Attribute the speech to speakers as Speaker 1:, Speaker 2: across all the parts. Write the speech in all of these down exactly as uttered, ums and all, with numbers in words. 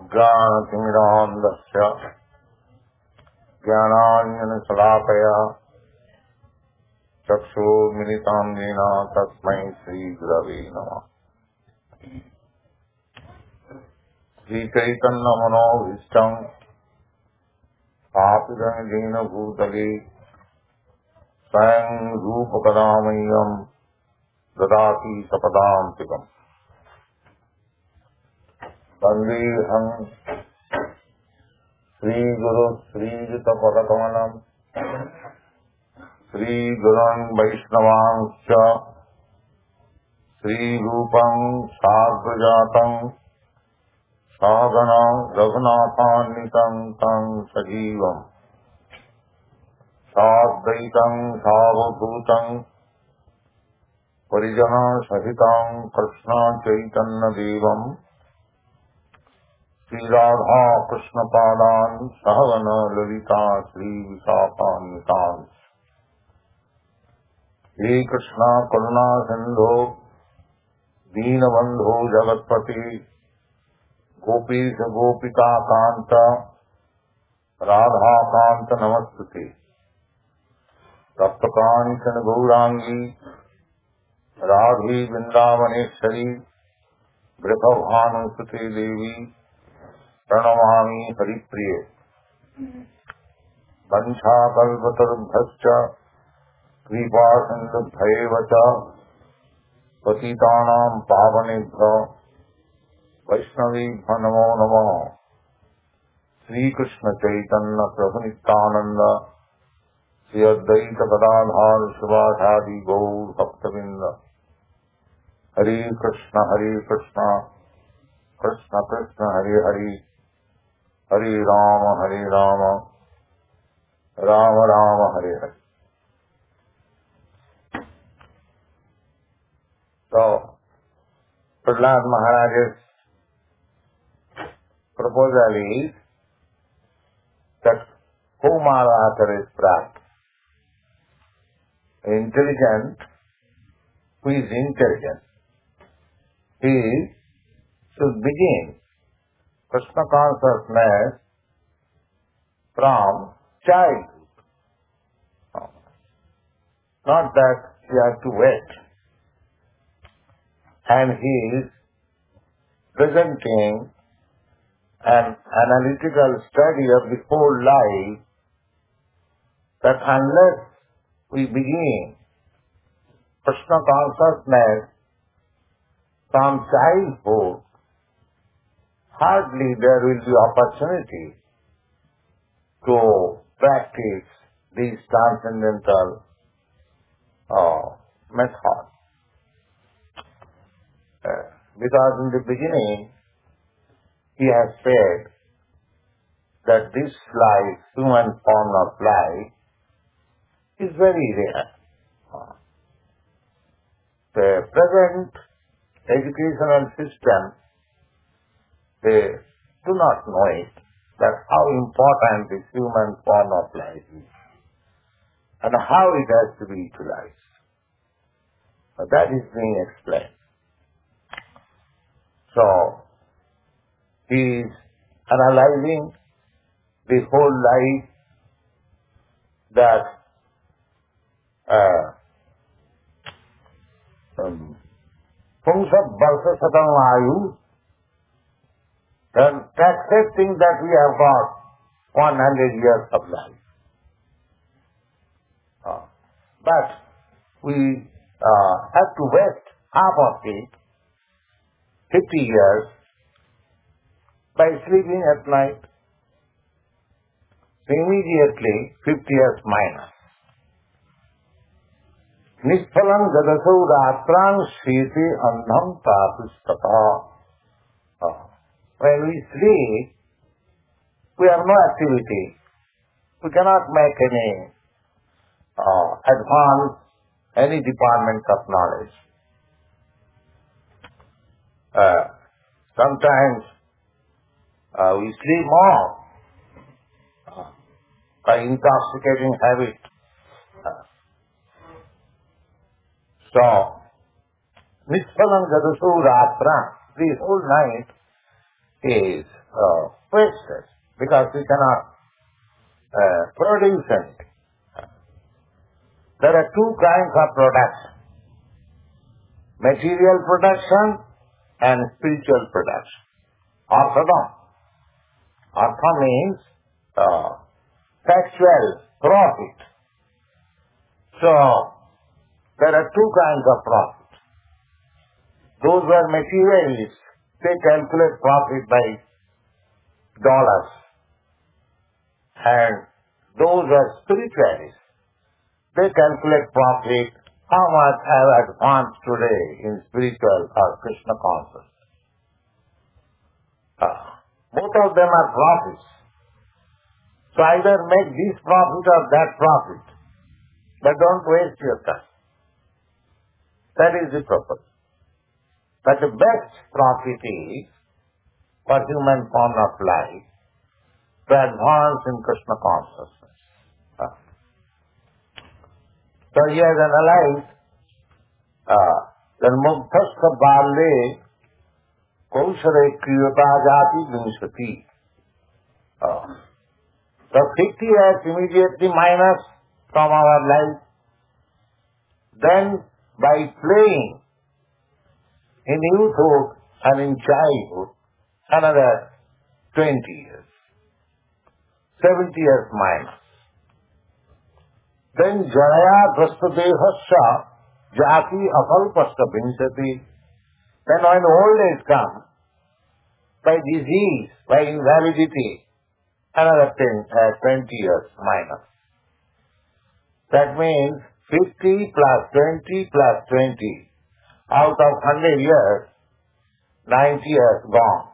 Speaker 1: अज्ञानतिमिरान्धस्य ज्ञानाञ्जनशलाकया चक्षुर्मिलितं तस्मै श्रीगुरवे नमः। श्रीचैतन्यमनोभीष्टं स्थापितं येन भूतले स्वयं रूपकदा मह्यं ददाति सपदान्तिकम्। वन्देऽहं श्रीगुरु श्रीयुतपदकमलम् श्रीगुरुन् वैष्णवांश्च श्रीरूपं साग्रजातं सहगणं रघुनाथान्वितं तं सजीवम् साद्वैतं सावधूतं परिजनसहितं कृष्ण चैतन्यदेवम् श्रीराधा कृष्णपादान् सहगण ललिता श्रीविशाखान्वितान्। हे कृष्ण करुणा सिंधो दीनबंधो जगत्पति गोपीश गोपिका कांत राधा कांत नमस्ते। तप्तकांचन गौरांगी राधी वृंदावनेश्वरी वृषभानुसुते देवी प्रणमामि हरिप्रिये। वंशाकल्पतरुभ्यश्च कृपा सिन्धुभ्येव च पतितानां पावनेभ्यो वैष्णवेभ्यो नमो नमः। श्रीकृष्ण चैतन्य प्रभु नित्यानंद श्री अद्वैत गदाधर शिवासादि गौर भक्तवृंद। हरे कृष्ण हरे कृष्ण कृष्ण कृष्ण हरे हरे हरे राम हरे Ram Ram Ram Hare Hare. So, Prahlad Maharaj's proposal is that Kumaratar is Prat, intelligent, who is intelligent, he should begin Krishna consciousness from childhood. Not that he has to wait. And he is presenting an analytical study of the whole life, that unless we begin Krishna consciousness from childhood, hardly there will be opportunity to practice these transcendental uh, methods. Uh, because in the beginning, he has said that this life, human form of life, is very rare. Uh, the present educational system, they do not know it, that how important this human form of life is and how it has to be utilized. Uh, that is being explained. So, he is analyzing the whole life, that uh, um, Pungsat Varsa Satam Ayu, then accepting that we have got one hundred years of life. Uh, but we uh, have to waste half of it, fifty years, by sleeping at night. Immediately, fifty years minus. Nisphalam jadaso ratrang shete andham tapistata. When we sleep, we have no activity. We cannot make any uh, advance, any department of knowledge. Uh, sometimes uh, we sleep more uh, by intoxicating habit. Uh, so, Nisphalam Jadasu Ratra, the whole night is uh, wasted because we cannot uh, produce anything. There are two kinds of production: material production and spiritual production. Orthodon. Artha means uh, factual profit. So, there are two kinds of profit. Those who are materialists, they calculate profit by dollars. And those who are spiritualists, they calculate profit, how much I have advanced today in spiritual or Krishna consciousness. Uh, both of them are profits. So either make this profit or that profit, but don't waste your time. That is the purpose. But the best profit is for human form of life to advance in Krishna consciousness. Uh, So he has analyzed uh, that Muktasya Balle Kausare Kriyata Jati Vinshati. Uh, so fifty years immediately minus from our life. Then by playing in youthhood and in childhood, another twenty years. seventy years minus. Then Janaya Drastadehasya Jati Akalpasya Vinshati. Then when old age comes, by disease, by invalidity, another ten, uh, twenty years minus. That means fifty plus twenty plus twenty. Out of one hundred years, ninety years gone.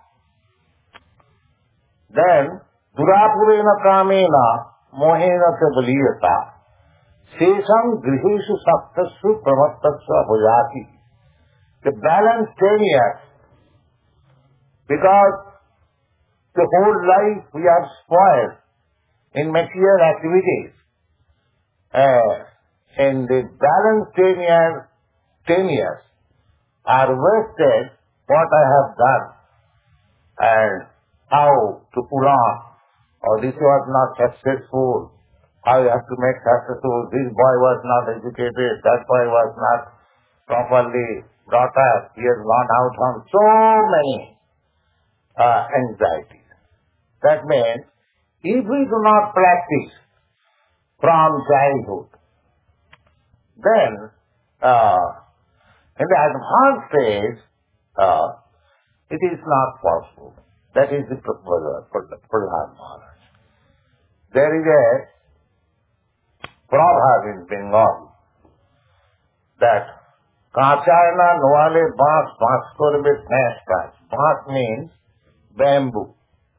Speaker 1: Then, Durapurena Kamena Mohena Sabaliyata Sesam Griheshu Saptassu Pramattasya Bhujati. The balance ten years. Because the whole life we are spoiled in material activities. Uh, in the balance ten years, ten years are wasted what I have done and how to pull on. Or this was not successful. How you have to make successful. This boy was not educated. That boy was not properly brought up. He has gone out on so many uh, anxieties. That means if we do not practice from childhood, then uh, in the advanced stage, uh, it is not possible. That is the proposal for the Prahlad Maharaj. There is a proverb in Bengal that Kachayana Noale Bas Bas Korbe Nash. Bas means bamboo.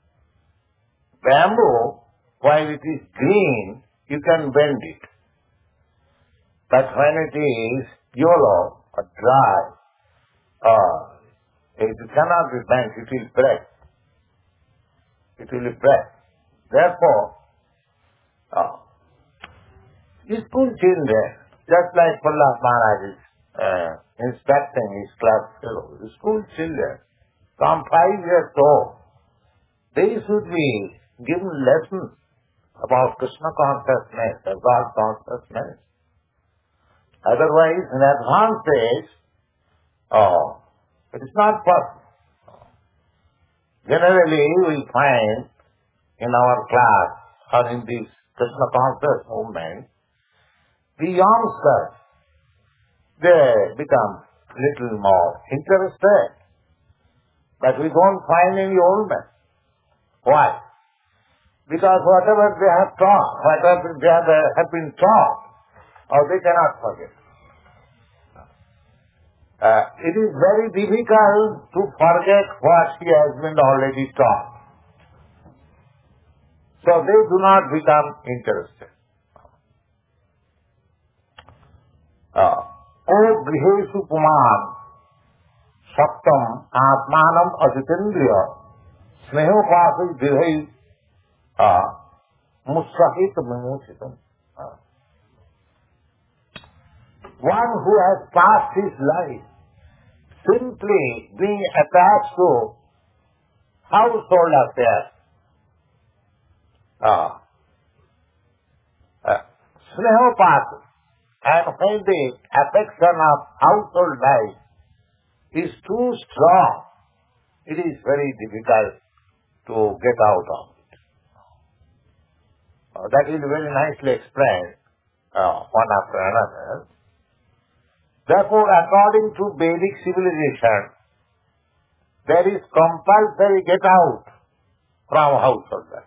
Speaker 1: Bamboo, while it is green, you can bend it. But when it is yellow or dry, uh, it cannot be bent, it will break. It will break. Therefore, uh, the school children, just like Prahlad Maharaj is uh, instructing his class fellows, the school children, from five years old, they should be given lessons about Krishna consciousness, God consciousness. Otherwise, in advanced age, oh, it is not possible. Generally, we find in our class or in this Krishna conscious movement, the youngsters, they become little more interested. But we don't find any old men. Why? Because whatever they have taught, whatever they have, uh, have been taught, or they cannot forget. Uh, it is very difficult to forget what he has been already taught. So they do not become interested. O Grihesu Puman Saptam Atmanam Ajitendriya Snehopasi Grihai Musahit Mimochitam. One who has passed his life simply being attached to household affairs. Uh, uh, Snehopat, and when the affection of household life is too strong, it is very difficult to get out of it. Uh, that is very nicely explained, uh, one after another. Therefore, according to Vedic civilization, there is compulsory get out from household life.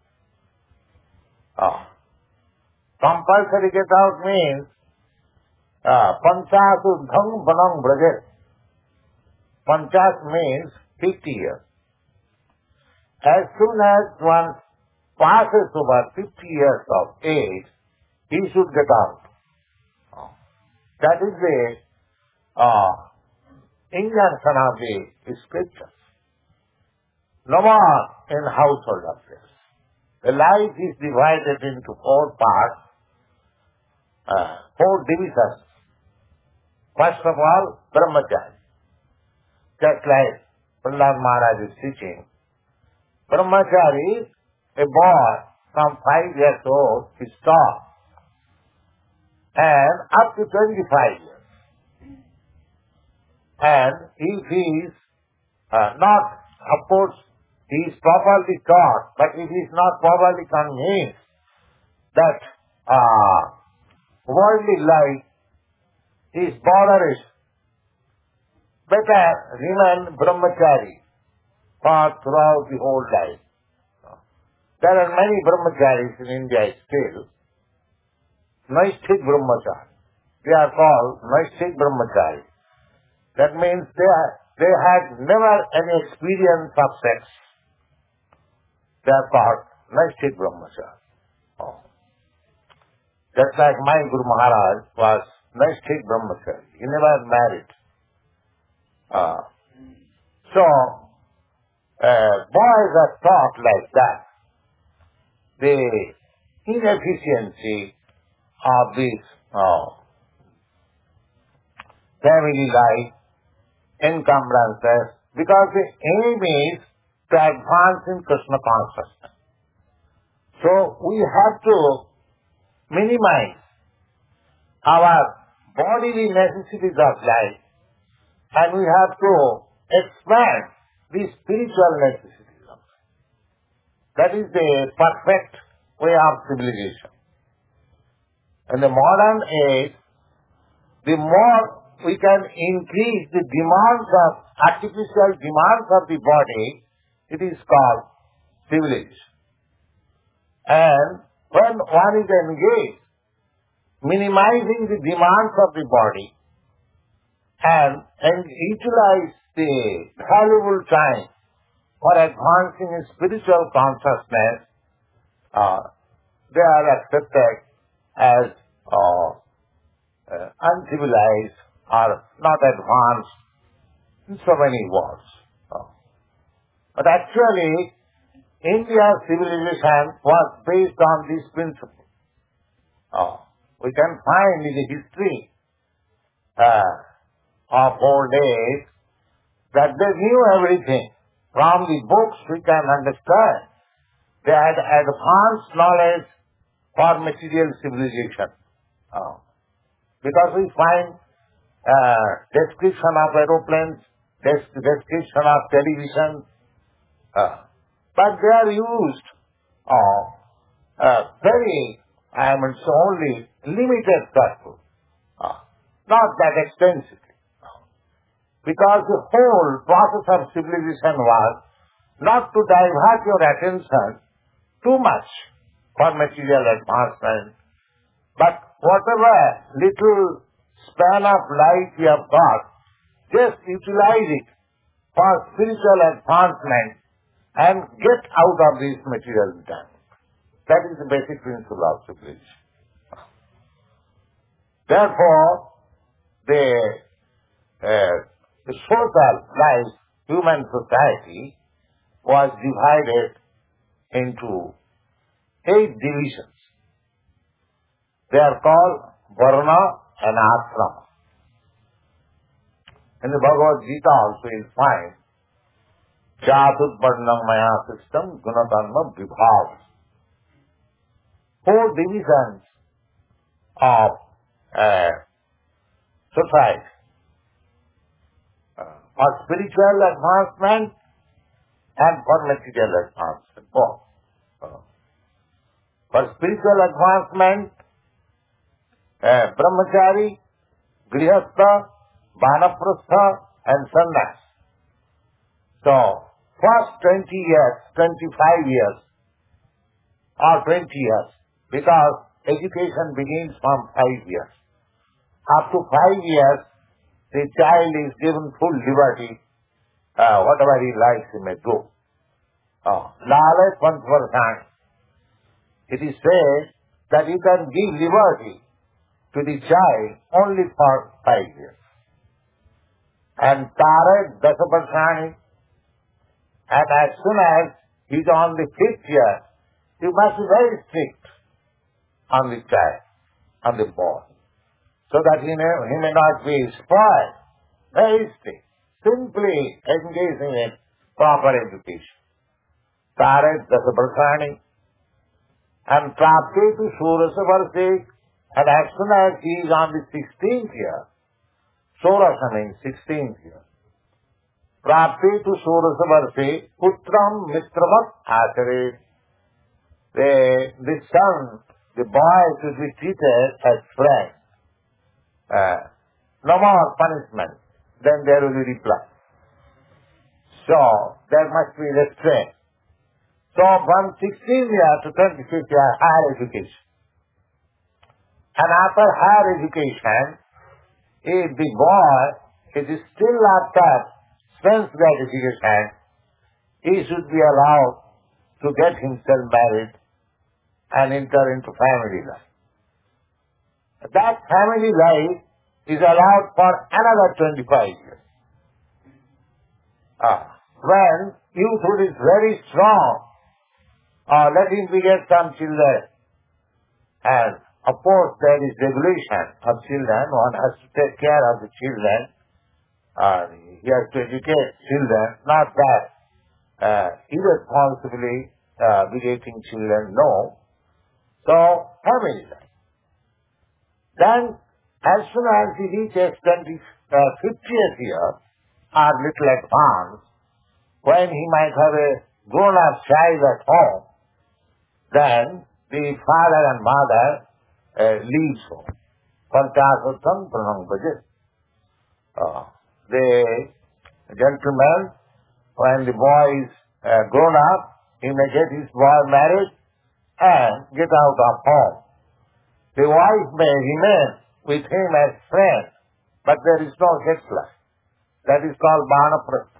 Speaker 1: Uh, compulsory get out means uh, Panchas Urdham Vanam Brajet. Panchas means fifty years. As soon as one passes over fifty years of age, he should get out. That is the uh, injunction of the scriptures. No more in household affairs. The life is divided into four parts, uh, four divisions. First of all, brahmacharya. Just like Prahlad Maharaj is teaching, brahmachari, a boy from five years old, is taught, and up to twenty-five years. And if he is uh, not, of course, he is properly taught, but if he is not properly convinced that uh, worldly life is borderless, better remain brahmachari for throughout the whole life. There are many brahmacharis in India still. Naisthik brahmachari. They are called Naisthik brahmachari. That means they, are, they had never any experience of sex. They are called Naisthik brahmachari. Oh. Just like my Guru Maharaj was Naisthik brahmachari. He never married. Uh, so, uh, boys are taught like that. The inefficiency of this uh, family life, encumbrances, because the aim is to advance in Krishna consciousness. So we have to minimize our bodily necessities of life, and we have to expand the spiritual necessities of life. That is the perfect way of civilization. In the modern age, the more we can increase the demands of, artificial demands of the body, it is called civilization. And when one is engaged, minimizing the demands of the body and, and utilize the valuable time for advancing in spiritual consciousness, uh, they are accepted as uh, uh, uncivilized or not advanced in so many words. Uh, but actually, India's civilization was based on this principle. Uh, we can find in the history uh, of old days that they knew everything. From the books we can understand they had advanced knowledge for material civilization. Uh, because we find uh, description of aeroplanes, des- description of television, uh, but they are used uh, uh, very, I mean, so only limited circle, uh, not that extensively. Because the whole process of civilization was not to divert your attention too much for material advancement, but whatever little span of life you have got, just utilize it for spiritual advancement and get out of this material time. That is the basic principle of civilization. Therefore, the, uh, the social life, human society, was divided into eight divisions. They are called Varna and Ashrama. In the Bhagavad Gita also you will find Chaturvarnam Maya system, Gunakarma Vibhav. Four divisions of uh, society. Uh, for spiritual advancement and for material advancement. Both. Uh, for spiritual advancement, uh, brahmachari, grihastha, vanaprastha and sannyas. So, first twenty years, twenty-five years or twenty years, because education begins from five years. Up to five years, the child is given full liberty, uh, whatever he likes he may do. Lale Panchvarsan. It is said that you can give liberty to the child only for five years. And Tare Dasaparsani, and as soon as he is on the fifth year, you must be very strict on the child, on the boy, so that he may, he may not be spoiled. Very strict. Simply engaging in proper education. Tare Dasaparsani, and Prapti to Surasa Varsi, and as soon as he is on the sixteenth year, Surasa means sixteenth year, Prapti to Surasa Varsi, Putram Mitravat Achare. The, the son, the boy should be treated as friend. Uh, no more punishment. Then there will be reply. So, there must be restraint. So, from sixteenth year to twenty-fifth year, higher education. And after higher education, if the boy is still after sense gratification, he should be allowed to get himself married and enter into family life. That family life is allowed for another twenty-five years. Ah, when youthhood is very strong, uh, let him beget some children. And of course there is regulation of children. One has to take care of the children. Uh, he has to educate children. Not that uh, irresponsibly uh, begetting children, no. So, family life. Then, as soon as he reaches twenty, uh, fiftieth year, or little advanced, when he might have a grown-up child at home, then the father and mother uh, leaves home. Panchasattam pranam bhajet. Uh, the gentleman, when the boy is uh, grown up, he may get his boy married and get out of home. The wife may remain with him as friend, but there is no sex life. That is called Vanaprastha.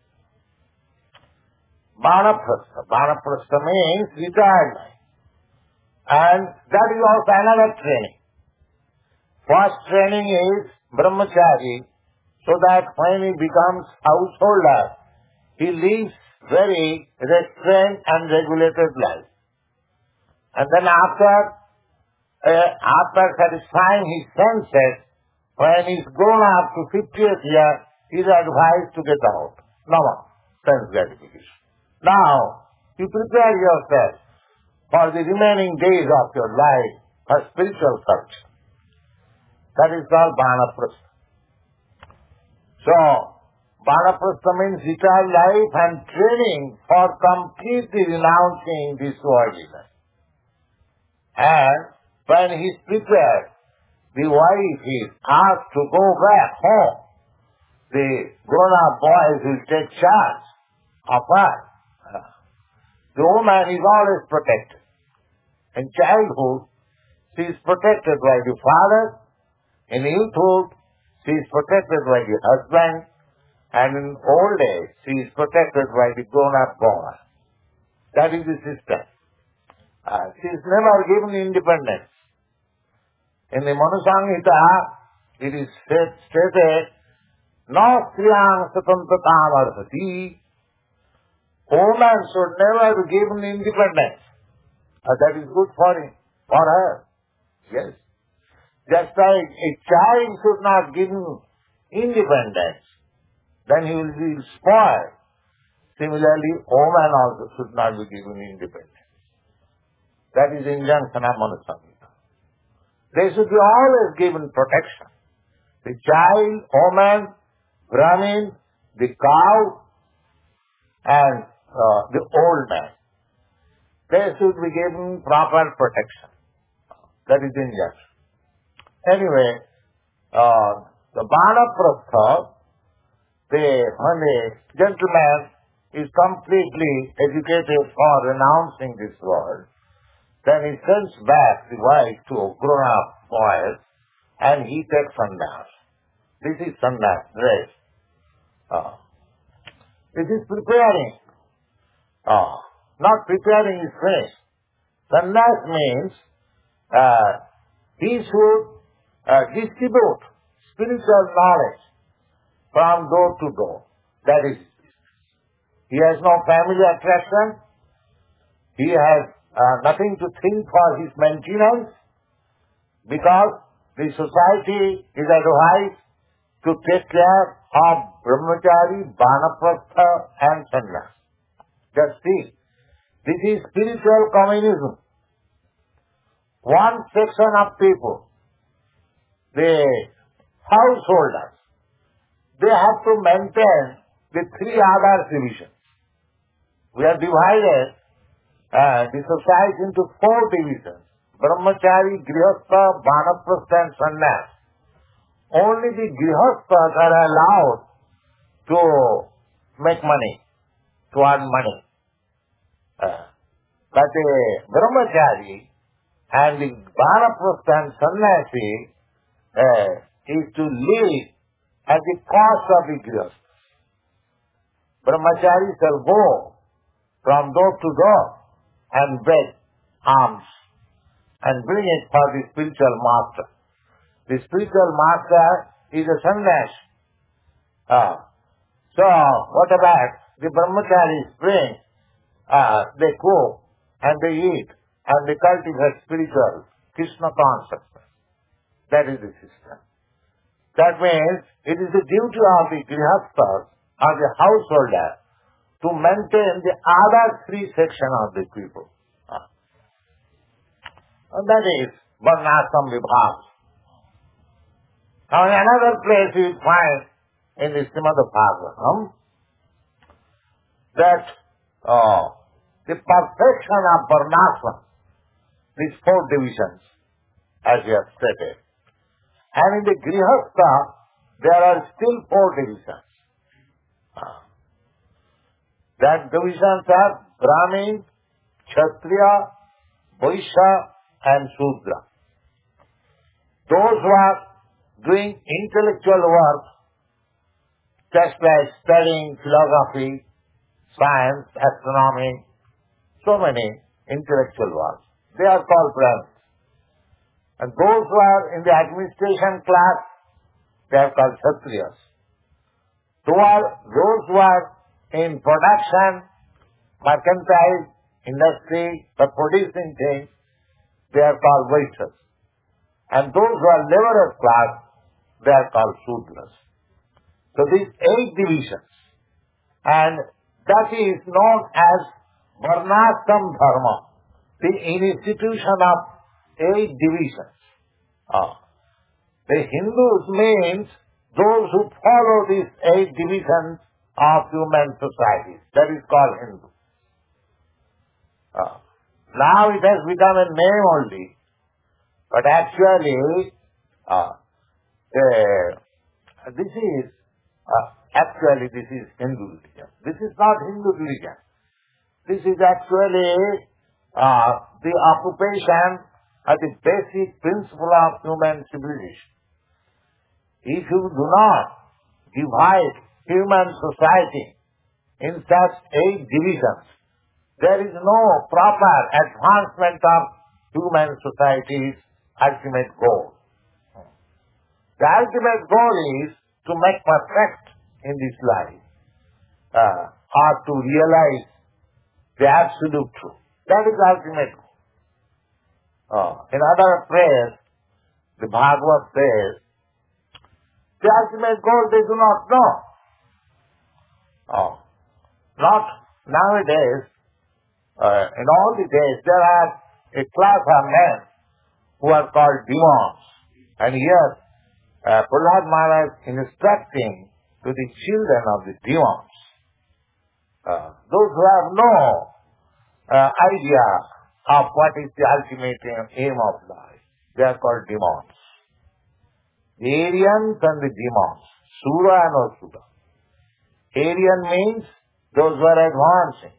Speaker 1: Vanaprastha. Vanaprastha means retired life. And that is also another training. First training is brahmachari, so that when he becomes householder, he lives very restrained and regulated life. And then after, uh, after satisfying his senses, when he is grown up to fiftieth year, he is advised to get out. No more sense gratification. Now, you prepare yourself for the remaining days of your life for spiritual culture. That is called Vanaprastha. So, Vanaprastha means retired life and training for completely renouncing this worldliness. And when he is prepared, the wife is asked to go back home. The grown-up boys will take charge of her. The woman is always protected. In childhood, she is protected by the father. In youthhood, she is protected by the husband. And in old age, she is protected by the grown-up boy. That is the system. Uh, she is never given independence. In the Manu Samhita, it is stated, "Na striyang satantatam arhati." Woman should never be given independence. Uh, that is good for him, for her. Yes. Just like a child should not give him independence, then he will be spoiled. Similarly, women also should not be given independence. That is injunction of Manu Samhita. They should be always given protection. The child, woman, Brahmin, the cow, and uh, the old man. They should be given proper protection. That is injunction. Anyway, uh, the Vanaprastha, the, when the gentleman is completely educated for renouncing this world, then he sends back the wife to a grown-up boys and he takes sannyas. This is sannyas, dress. Uh, this is preparing. Uh, not preparing his face. Sannyas means uh, he should uh, distribute spiritual knowledge from door to door. That is, he has no family attraction. He has uh, nothing to think for his maintenance because the society is advised to take care of brahmachari, vanaprastha and sannyas. Just see, this is spiritual communism. One section of people, the householders, they have to maintain the three other divisions. We have divided uh, the society into four divisions: brahmachari, grihastha, vanaprastha and sannyas. Only the grihasthas are allowed to make money, to earn money. Uh, but the brahmachari and the vanaprastha and sannyasi uh, is to live at the cost of the grihastha. Brahmachari shall go from door to door and beg alms and bring it for the spiritual master. The spiritual master is a sannyasi. Uh, so, what about the brahmacharis bring, uh, they cook and they eat and they cultivate spiritual Krishna consciousness. That is the system. That means it is the duty of the grihasthas or the householder to maintain the other three sections of the people. Uh, and that is Varnashram Vibhag. Now in another place we find in the Srimad Bhagavatam that uh, the perfection of Varnashram, these four divisions, as we have stated. And in the Grihastha, there are still four divisions. Uh, that divisions are Brahmin, Kshatriya, Vaishya and Shudra. Those who are doing intellectual work, just like studying philosophy, science, astronomy, so many intellectual works, they are called Brahmins. And those who are in the administration class, they are called Kshatriyas. Those are those who are in production, mercantile, industry, for producing things, they are called Vaishyas. And those who are laborers class, they are called Shudras. So these eight divisions, and that is known as Varnashram Dharma, the institution of eight divisions. Ah. The Hindus means those who follow these eight divisions of human societies. That is called Hindu. Ah. Now it has become a name only, but actually, uh, uh, this is uh, actually this is Hindu religion. This is not Hindu religion. This is actually uh, the occupation or the basic principle of human civilization. If you do not divide human society in such eight divisions, there is no proper advancement of human society's ultimate goal. The ultimate goal is to make perfect in this life, uh, or to realize the absolute truth. That is the ultimate goal. Uh, in other prayers, the Bhagavad says, the ultimate goal they do not know. Uh, Not nowadays, uh, in all the days, there are a class of men who are called demons. And here, uh, Prahlad Maharaj is instructing to the children of the demons, uh, those who have no uh, idea of what is the ultimate aim of life. They are called demons. The Aryans and the demons, Sura and Asura. Aryan means those who are advancing,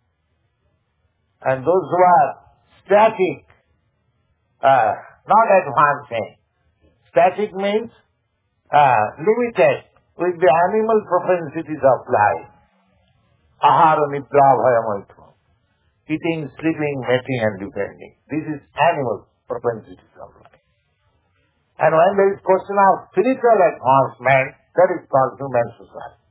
Speaker 1: and those who are static, uh, not advancing. Static means uh, limited with the animal propensities of life. Ahara nidra bhaya maitva. Eating, sleeping, mating and depending. This is animal propensities of life. And when there is question of spiritual advancement, that is called human society.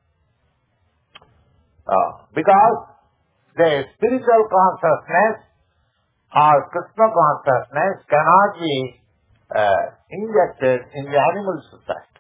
Speaker 1: Uh, because the spiritual consciousness or Krishna consciousness cannot be uh, injected in the animal society.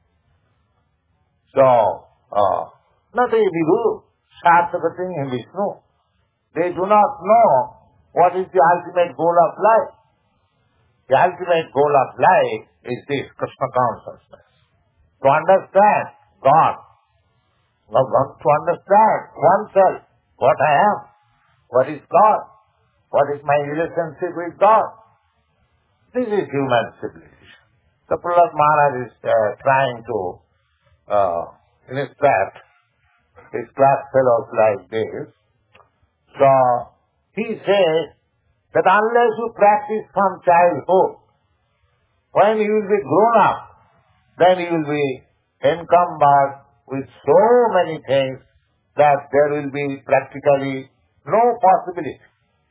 Speaker 1: So, uh, nothing to do. Sarthakating in Vishnu. They do not know what is the ultimate goal of life. The ultimate goal of life is this Krishna consciousness. To understand God. To understand oneself, what I am, what is God, what is my relationship with God. This is human civilization. The Prahlad Maharaj is uh, trying to uh, instruct his class fellows like this. So, he says that unless you practice from childhood, when you will be grown up, then you will be encumbered with so many things that there will be practically no possibility.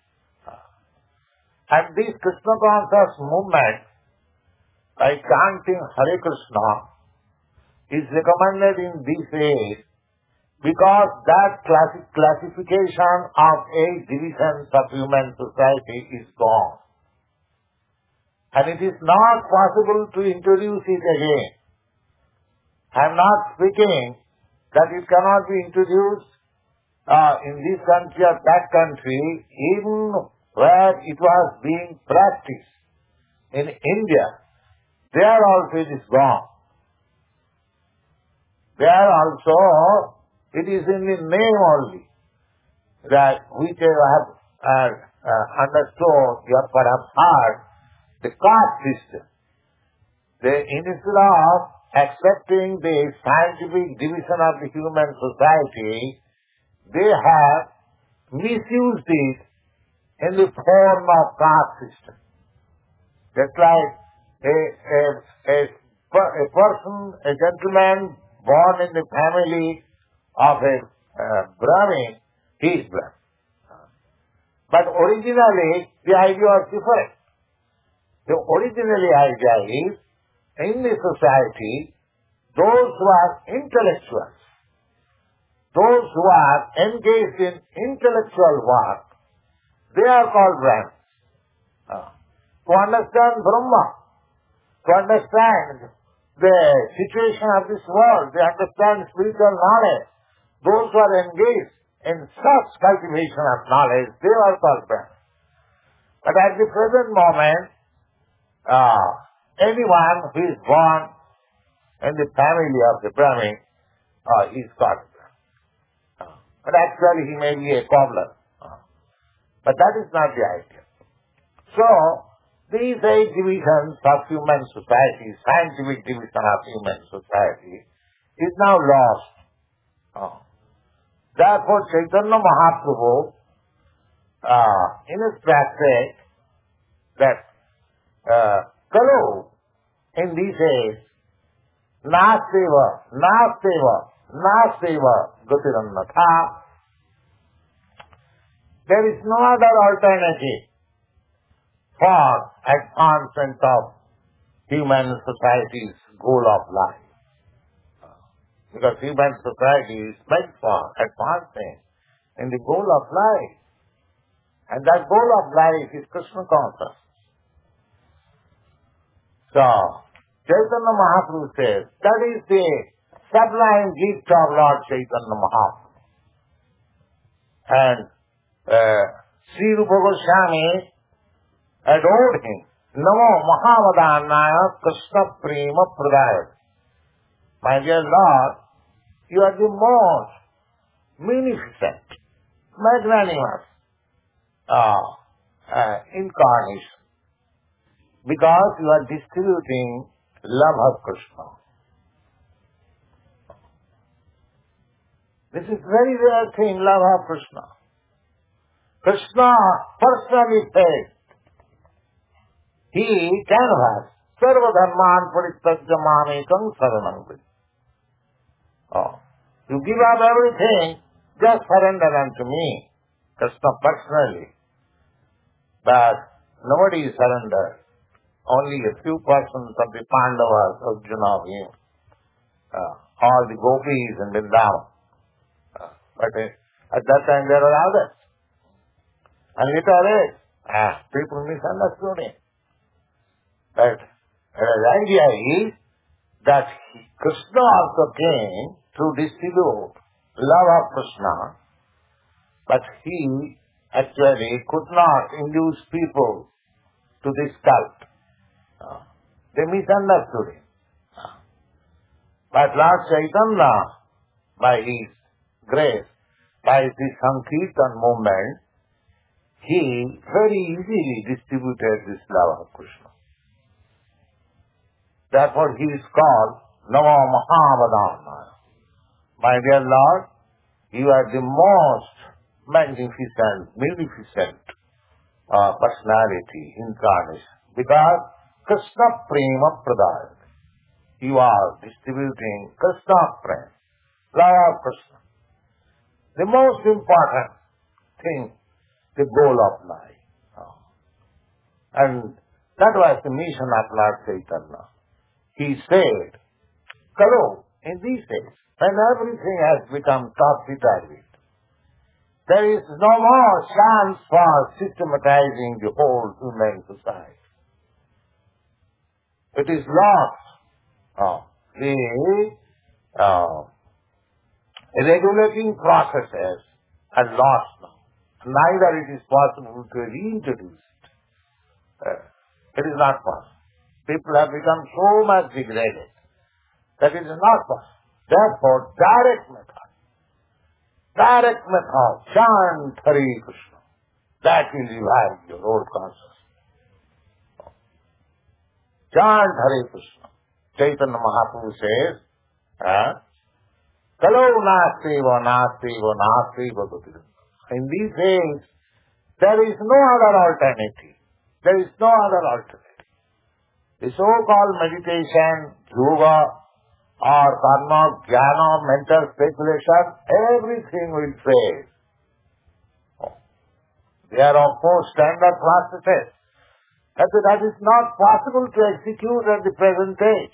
Speaker 1: And this Krishna conscious movement, by chanting Hare Krishna, is recommended in this age because that classi- classification of eight divisions of human society is gone. And it is not possible to introduce it again. I am not speaking that it cannot be introduced uh, in this country or that country, even where it was being practiced. In India, there also it is gone. There also, it is in the name only that which you have uh, uh, understood, you have perhaps heard, the caste system. They, instead of accepting the scientific division of the human society, they have misused it in the form of caste system. Just like a, a, a, a person, a gentleman born in the family of a uh, Brahmin, he is Brahmin. But originally, the idea was different. The originally idea is, in the society, those who are intellectuals, those who are engaged in intellectual work, they are called Brahmins. Uh, to understand Brahma, to understand the situation of this world, they understand spiritual knowledge, those who are engaged in such cultivation of knowledge, they are called Brahmins. But at the present moment, uh, anyone who is born in the family of the Brahmin uh, is called Brahmin. Uh, but actually he may be a cobbler. Uh, but that is not the idea. So, these eight divisions of human society, scientific division of human society, is now lost. Uh, therefore, Chaitanya Mahaprabhu, uh, in his practice, that uh, Kalu, in these days, Nasteva, Nasteva, Nasteva, Gatirannatha. There is no other alternative for advancement of human society's goal of life. Because human society is meant for advancing in the goal of life. And that goal of life is Krishna consciousness. So, Chaitanya Mahaprabhu says, that is the sublime gift of Lord Chaitanya Mahaprabhu. And uh, Sri Rupa Goswami adored him. Namo Mahavadannaya Krishna Prema Pradaya. My dear Lord, you are the most munificent, magnanimous uh, uh, incarnation, because you are distributing love of Krishna. This is very rare thing, love of Krishna. Krishna personally said, he canvas, sarva dharman parityajya mamekam saranam vrajja. Oh, you give up everything, just surrender unto me, Krishna personally. But nobody surrendered. Only a few persons of the Pandavas, Arjuna, him, uh, all the gopis in Vrindavan. Uh, but uh, at that time there were others. And later uh, ah, people misunderstood him. But uh, the idea is that he, Krishna also came to distribute love of Krishna, but he actually could not induce people to this cult. Uh, they misunderstood him. Uh, but Lord Chaitanya, by his grace, by this Sankirtan movement, he very easily distributed this love of Krishna. Therefore he is called Namo Mahavadannaya. My dear Lord, you are the most magnificent, magnificent uh, personality, incarnation. Because Krishna Prema Pradaya. You are distributing Krishna Prema, love of Krishna. The most important thing, the goal of life. And that was the mission of Lord Chaitanya. He said, Kalo, in these days, when everything has become topsy-turvy, there is no more chance for systematizing the whole human society. It is lost. Uh, the uh, regulating processes are lost now. Neither it is possible to reintroduce it. Uh, it is not possible. People have become so much degraded that it is not possible. Therefore, direct method, direct method, chant Hare Krishna, that will revive your old consciousness. Chant Hare Krishna. Chaitanya Mahaprabhu says, Kalo nastiva, nastiva, nastiva. In these days, there is no other alternative. There is no other alternative. The so-called meditation, yoga, or karma, jnana, mental speculation, everything will fail. They are of course standard processes. That, that is not possible to execute at the present age.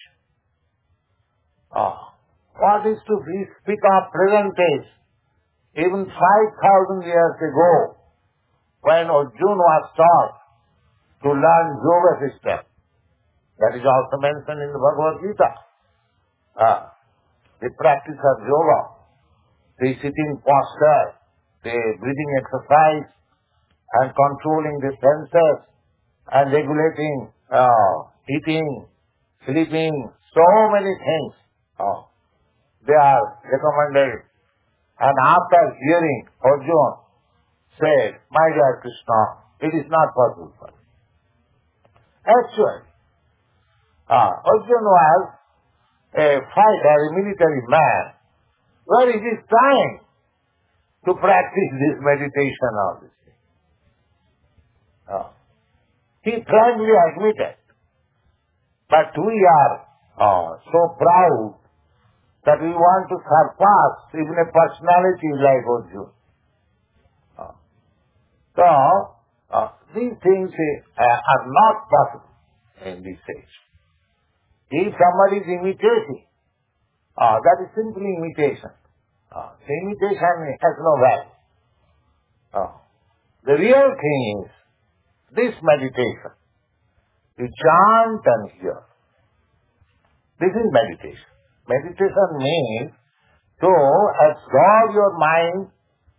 Speaker 1: Ah, what is to be speak of present age? Even five thousand years ago, when Arjuna was taught to learn yoga system, that is also mentioned in the Bhagavad Gita. Ah, the practice of yoga, the sitting posture, the breathing exercise, and controlling the senses, and regulating uh, eating, sleeping, so many things. Uh, they are recommended. And after hearing Arjuna said, my dear Krishna, it is not possible for me. Actually, uh, Arjuna was a fighter, a military man, where it is time to practice this meditation all this thing. Uh, he frankly admitted. But we are uh, so proud that we want to surpass even a personality like Arjuna. Uh, so, uh, these things uh, are not possible in this age. If somebody is imitating, uh, that is simply imitation. Uh, the imitation has no value. Uh, the real thing is this meditation. You chant and hear. This is meditation. Meditation means to absorb your mind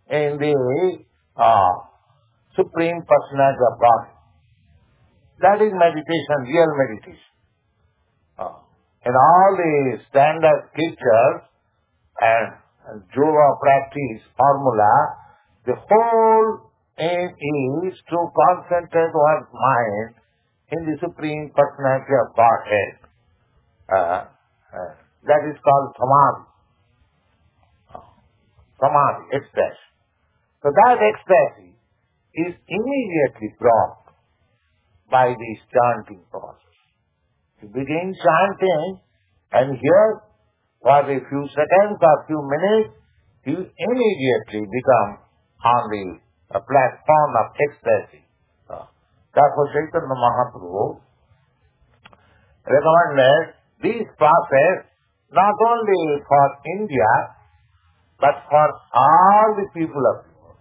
Speaker 1: in the uh, Supreme Personality of God. That is meditation, real meditation. Uh, in all the standard scriptures and yoga practice formula, the whole aim is to concentrate one's mind in the Supreme Personality of Godhead. Uh, uh, that is called samadhi. Uh, samadhi, ecstasy. So that ecstasy is immediately brought by this chanting process. You begin chanting, and here, for a few seconds or few minutes, you immediately become on the uh, platform of ecstasy. Uh, Therefore, Chaitanya Mahaprabhu recommended this process not only for India, but for all the people of the world.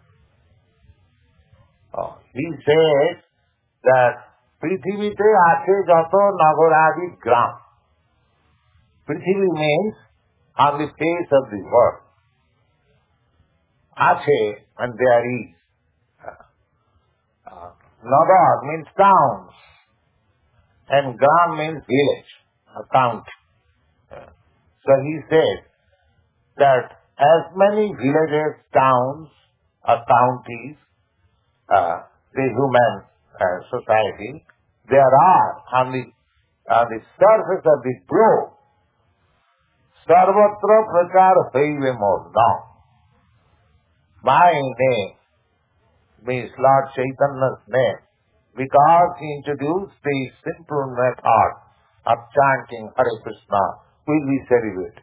Speaker 1: Uh, he says that পৃথিবীতে আছে যত নগরাদি গ্রাম. পৃথিবী means on the face of the world. আছে, and there is. Uh, Nagar means towns, and gram means village, a county. Uh, so he says that as many villages, towns, or counties, uh, the human uh, society, there are on the, on the surface of the globe, sarvatra prakar haive more now. My name means Lord Chaitanya's name, because he introduced the simple method of chanting Hare Krishna, will be celebrated.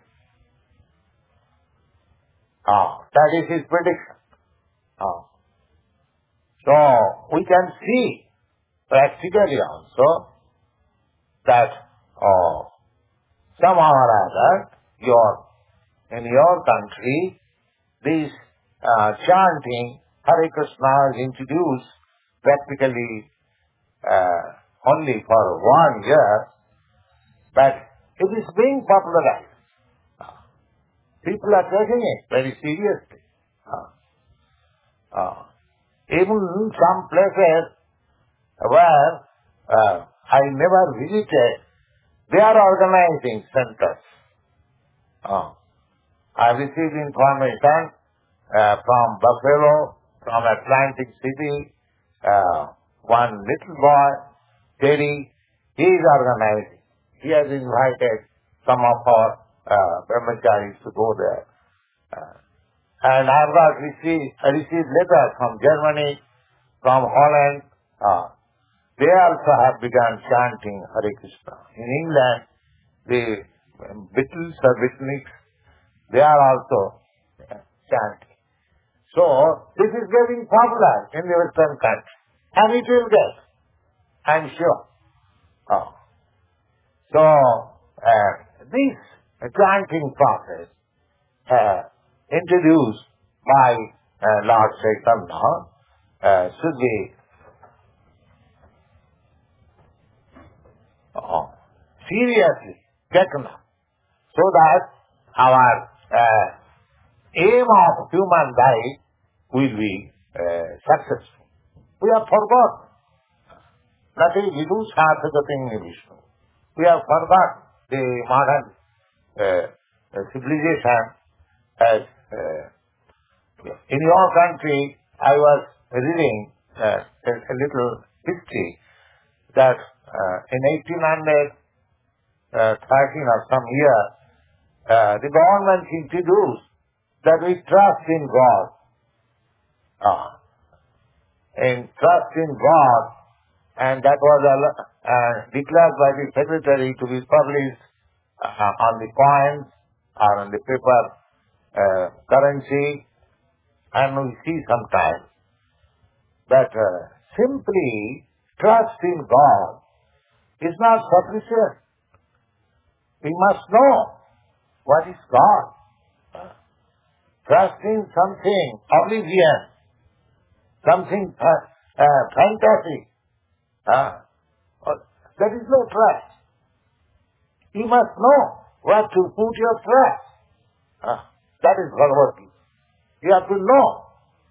Speaker 1: Ah, that is his prediction. Ah. So we can see practically also that oh, somehow or other, your, in your country, this uh, chanting Hare Krishna is introduced practically uh, only for one year, but it is being popularized. People are taking it very seriously. Uh, uh, even some places where uh, I never visited, they are organizing centers. Uh, I received information uh, from Buffalo, from Atlantic City, uh, one little boy, Terry, he is organizing. He has invited some of our uh, brahmacharis to go there. Uh, and I have got received, I received letters from Germany, from Holland. Uh, they also have begun chanting Hare Krishna. In England, the Beatles or Beatniks, they are also uh, chanting. So, this is getting popular in the Western country. And it will get, I'm sure. Oh. So, uh, this chanting process uh, introduced by uh, Lord Chaitanya uh, should be uh, seriously taken up, so that our uh, aim of human life will be uh, successful. We have forgotten. Nothing vidu sarthagatim Vishnu. We have forgotten the modern uh, civilization. As uh, in your country, I was reading uh, a, a little history that uh, in eighteen thirteen or some year, uh, the government introduced that we trust in God. Uh, in trust in God, and that was uh, declared by the secretary to be published uh, on the coins or on the paper uh, currency, and we see sometimes that uh, simply trust in God is not sufficient. We must know what is God. Uh, trust in something oblivion, something uh, uh, fantasy. Uh, that is no trust. You must know where to put your trust. Uh, that is Bhagavad Gita. You have to know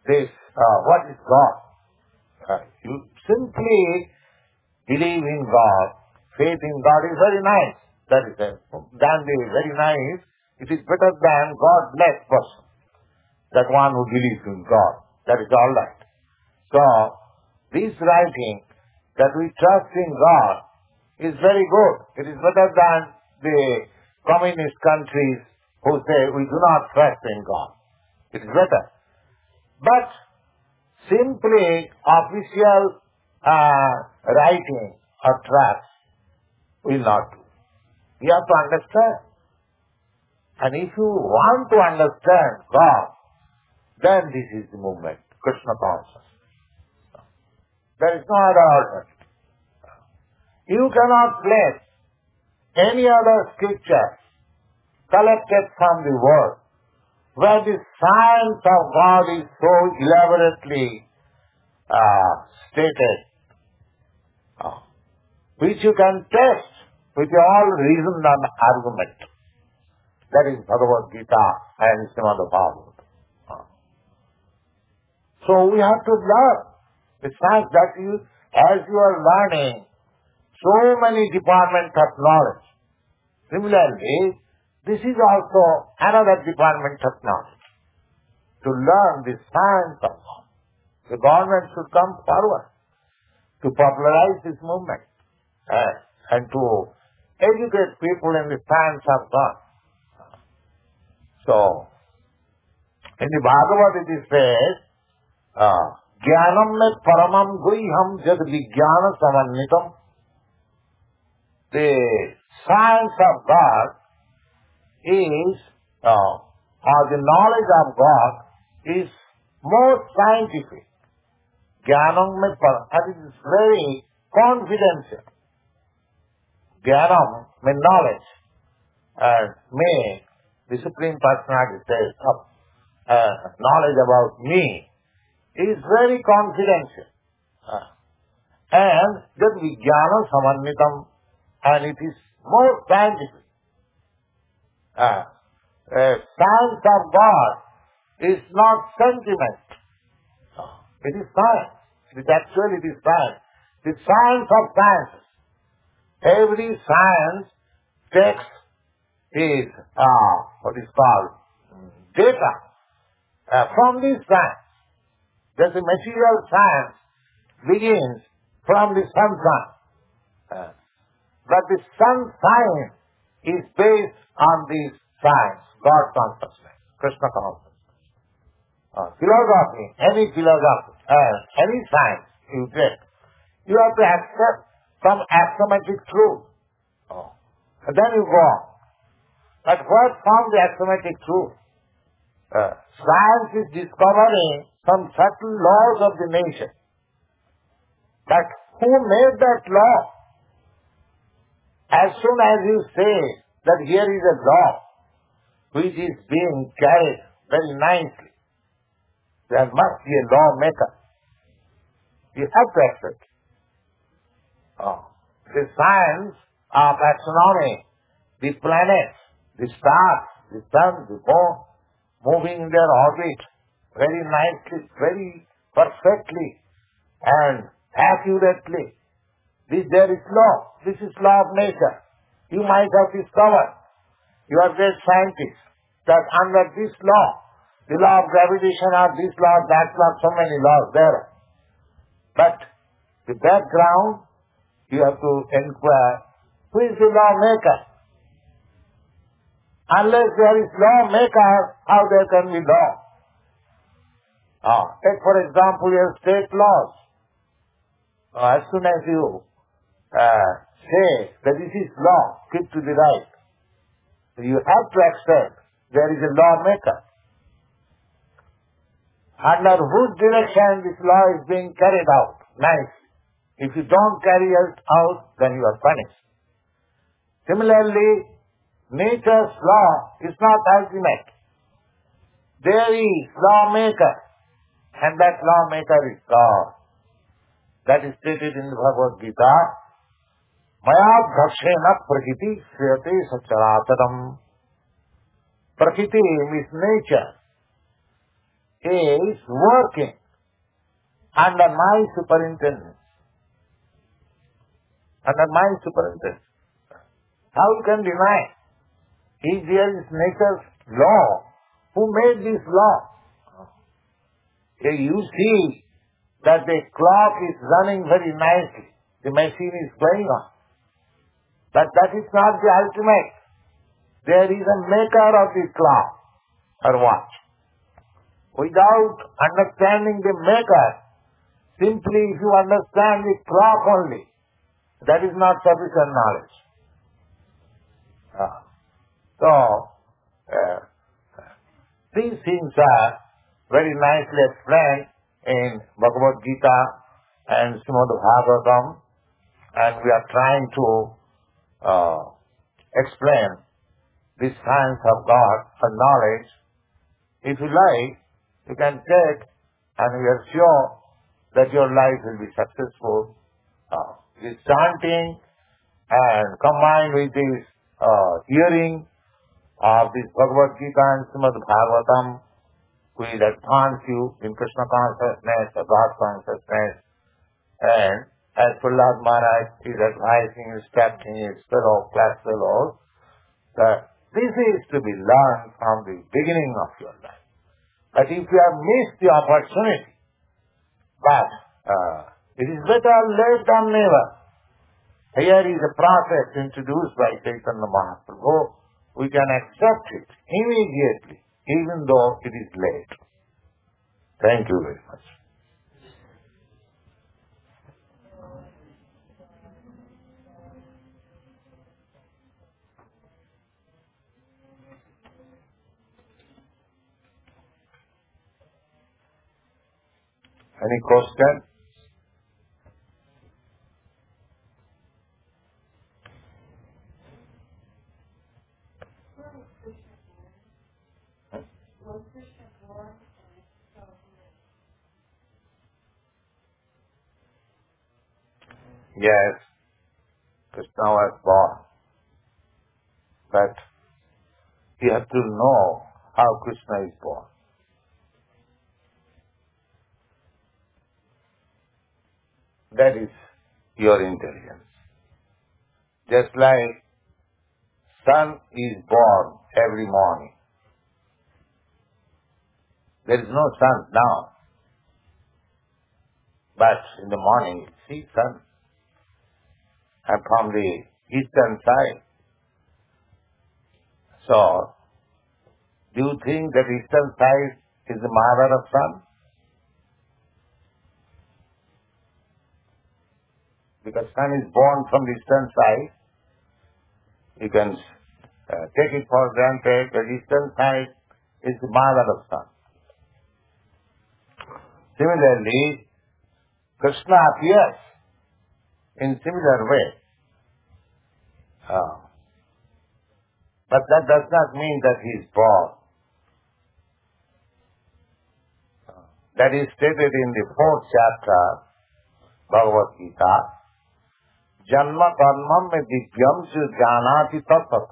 Speaker 1: this, uh, what is God? Uh, you simply believe in God. Faith in God is very nice. That is a dandy, very nice. It is better than godless person. That one who believes in God. That is all right. So, this writing that we trust in God is very good. It is better than the communist countries who say we do not trust in God. It is better. But simply official uh, writing or trust will not do. You have to understand. And if you want to understand God, then this is the movement, Krishna consciousness. There is no other alternative. You cannot place any other scripture collected from the world where the science of God is so elaborately uh, stated, uh, which you can test with all reason and argument. That is Bhagavad Gita and Srimad Bhagavatam. Uh. So we have to learn. The science that you, as you are learning so many departments of knowledge, similarly, this is also another department of knowledge. To learn the science of God. The government should come forward to popularize this movement uh, and to educate people in the science of God. So, in the Bhagavad it is said, uh, Jnanam me paramam guhyam jad vijnana samannitam. The science of God is, uh, or the knowledge of God is more scientific. Jnanam me paramam, that is very confidential. Jnanam means knowledge, and me, the Supreme Personality says, uh, knowledge about me is very confidential. Uh, and that vijnana samannitam, and it is more scientific. Uh, uh, science of God is not sentiment. Uh, it is science. It is actually it is science. The science of sciences. Every science takes is uh, what is called data uh, from this science. That the material science begins from the sun sign. Uh, but the sun sign is based on this science, God consciousness, Krishna consciousness. Uh, philosophy, any philosophy, uh, any science you take, you have to accept some axiomatic truth. Oh. And then you go on. But what from the axiomatic truth? Uh, science is discovering some subtle laws of the nature. But who made that law? As soon as you say that here is a law which is being carried very nicely, there must be a lawmaker. You have to accept. Oh. The science of astronomy, the planets, the stars, the sun, the moon, moving in their orbit very nicely, very perfectly and accurately. This there is law. This is law of nature. You might have discovered, you are great scientists, that under this law, the law of gravitation or this law, that law, so many laws there. But the background, you have to inquire, who is the lawmaker? Unless there is lawmaker, how there can be law? Ah, take for example your state laws. Uh, as soon as you uh, say that this is law, keep to the right, you have to accept there is a lawmaker. Under whose direction this law is being carried out? Nice. If you don't carry it out, then you are punished. Similarly, nature's law is not ultimate. There is lawmaker, and that lawmaker is God. That is stated in the Bhagavad Gita. Maya dhakshena prakriti shriyate sacharacharam. Prakriti means nature. is working under my superintendence. Under my superintendence. How you can deny? If there is nature's law, who made this law? Here you see that the clock is running very nicely. The machine is going on. But that is not the ultimate. There is a maker of the clock or watch. Without understanding the maker, simply if you understand the clock only, that is not sufficient knowledge. Uh, so, uh, these things are very nicely explained in Bhagavad Gita and Srimad Bhagavatam, and we are trying to uh, explain this science of God and knowledge. If you like, you can take, and we are sure that your life will be successful. Uh, this chanting and combined with this uh, hearing of this Bhagavad Gita and Srimad Bhagavatam will advance you in Krishna consciousness, or God consciousness. And as Prahlad Maharaj is advising, instructing his fellow class fellows, that this is to be learned from the beginning of your life. But if you have missed the opportunity, but uh, it is better late than never. Here is a process introduced by Chaitanya Mahaprabhu. We can accept it immediately, even though it is late. Thank you very much. Any question? Yes, Krishna was born. But you have to know how Krishna is born. That is your intelligence. Just like sun is born every morning. There is no sun now. But in the morning, you see sun. And from the eastern side. So, do you think that eastern side is the mother of sun? Because sun is born from the eastern side, you can uh, take it for granted that eastern side is the mother of sun. Similarly, Krishna appears in similar way. Uh, but that does not mean that he is born. Uh, that is stated in the fourth chapter, Bhagavad Gita. Janma karmam me divyam se janati tatat.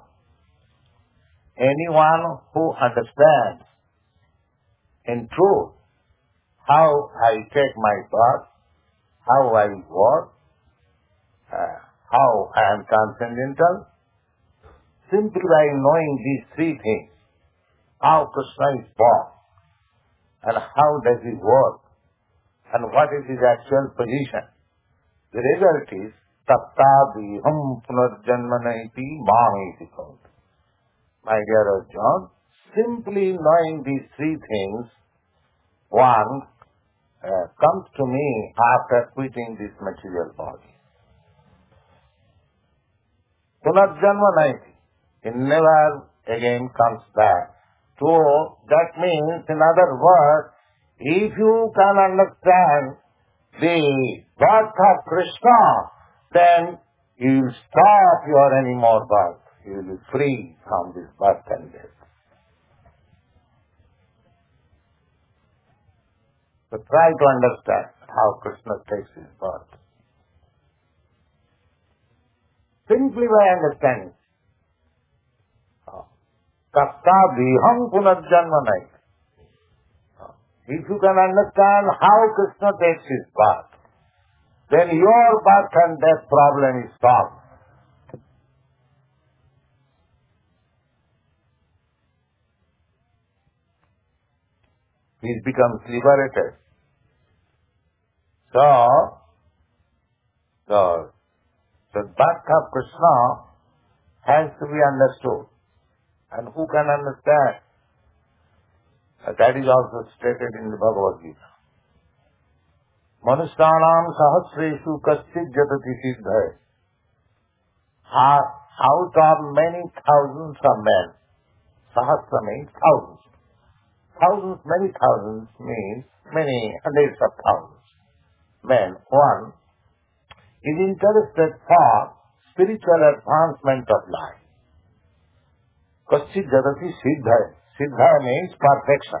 Speaker 1: Anyone who understands in truth how I take my birth, how I work, uh, how I am transcendental, simply by knowing these three things, how Krishna is born, and how does he work, and what is his actual position. The result is, taptadiham punarjanmanaiti mahiti called. My dear Arjuna, simply knowing these three things, one uh, comes to me after quitting this material body. Punarjanmanaiti. It never again comes back. So that means, in other words, if you can understand the birth of Krishna, then you will stop your any more birth. You will be free from this birth and death. So try to understand how Krishna takes his birth. Simply by understanding. Kapta viham punarjanmanai. If you can understand how Krishna takes his birth, then your birth and death problem is solved. He becomes liberated. So, the, the birth of Krishna has to be understood. And who can understand? That is also stated in the Bhagavad Gita. Manusyanam sahasreshu kaschid jatati siddhaya. Out of many thousands of men, sahasra means thousands. Thousands, many thousands means many hundreds of thousands. Men, one is interested for spiritual advancement of life. Kaschid jatati siddhaya. Siddha means perfection.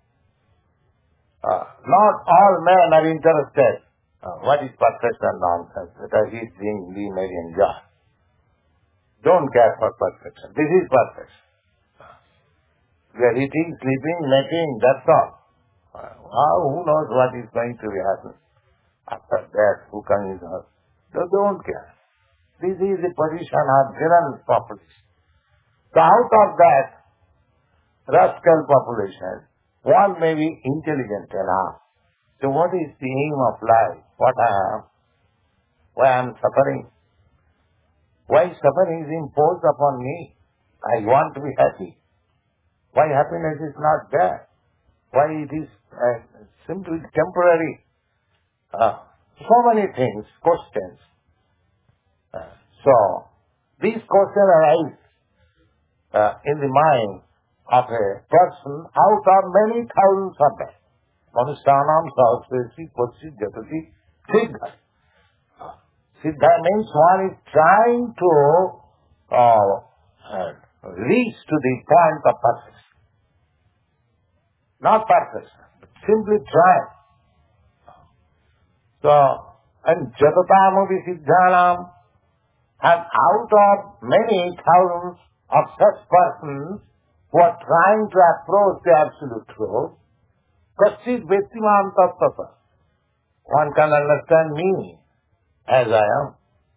Speaker 1: Uh, not all men are interested. Uh, what is perfection? Nonsense. Let us eat, drink, be merry, enjoy. Don't care for perfection. This is perfection. We are eating, sleeping, making, that's all. Uh, who knows what is going to be happening after death? Who can is us? They don't care. This is the position of general population. So out of that rascal population, one may be intelligent enough. So what is the aim of life? What I am? Why I am suffering? Why suffering is imposed upon me? I want to be happy. Why happiness is not there? Why it is uh, simply temporary? Uh, so many things, questions. Uh, so, these questions arise uh, in the mind of a person out of many thousands of men. Manusyanam sahasreshu kaschid jatati siddha. Siddha means one is trying to uh, uh, reach to the point of perfection. Not perfection, but simply trying. So, and jatatamupi siddhanam, and out of many thousands of such persons who are trying to approach the absolute truth, kaschid vettiman tattva. One can understand me as I am.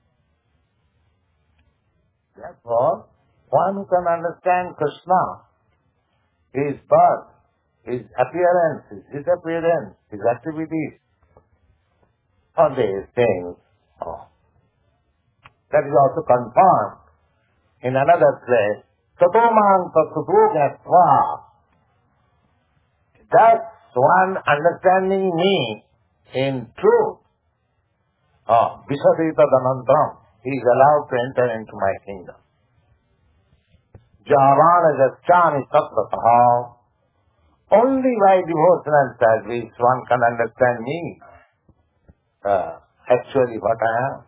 Speaker 1: Therefore, one who can understand Krishna, his birth, his appearance, his disappearance, his activities, all these things, oh, that is also confirmed in another place. Tatomang tattva gatva. Thus, one understanding me in truth, oh, visadita danantram, he is allowed to enter into my kingdom. Javana jaschani tattva. Only by devotional service one can understand me, uh, actually what I am.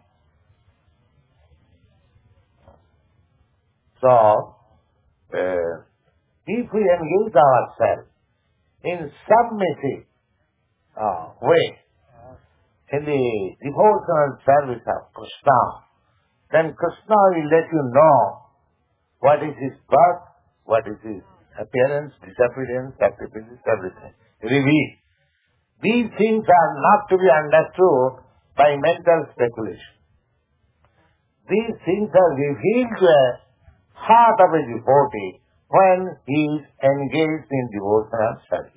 Speaker 1: So, uh, if we engage ourselves in submissive uh, way in the devotional service of Krishna, then Krishna will let you know what is his birth, what is his appearance, disappearance, activities, everything. Reveal. These things are not to be understood by mental speculation. These things are revealed to a heart of a devotee when he is engaged in devotional service.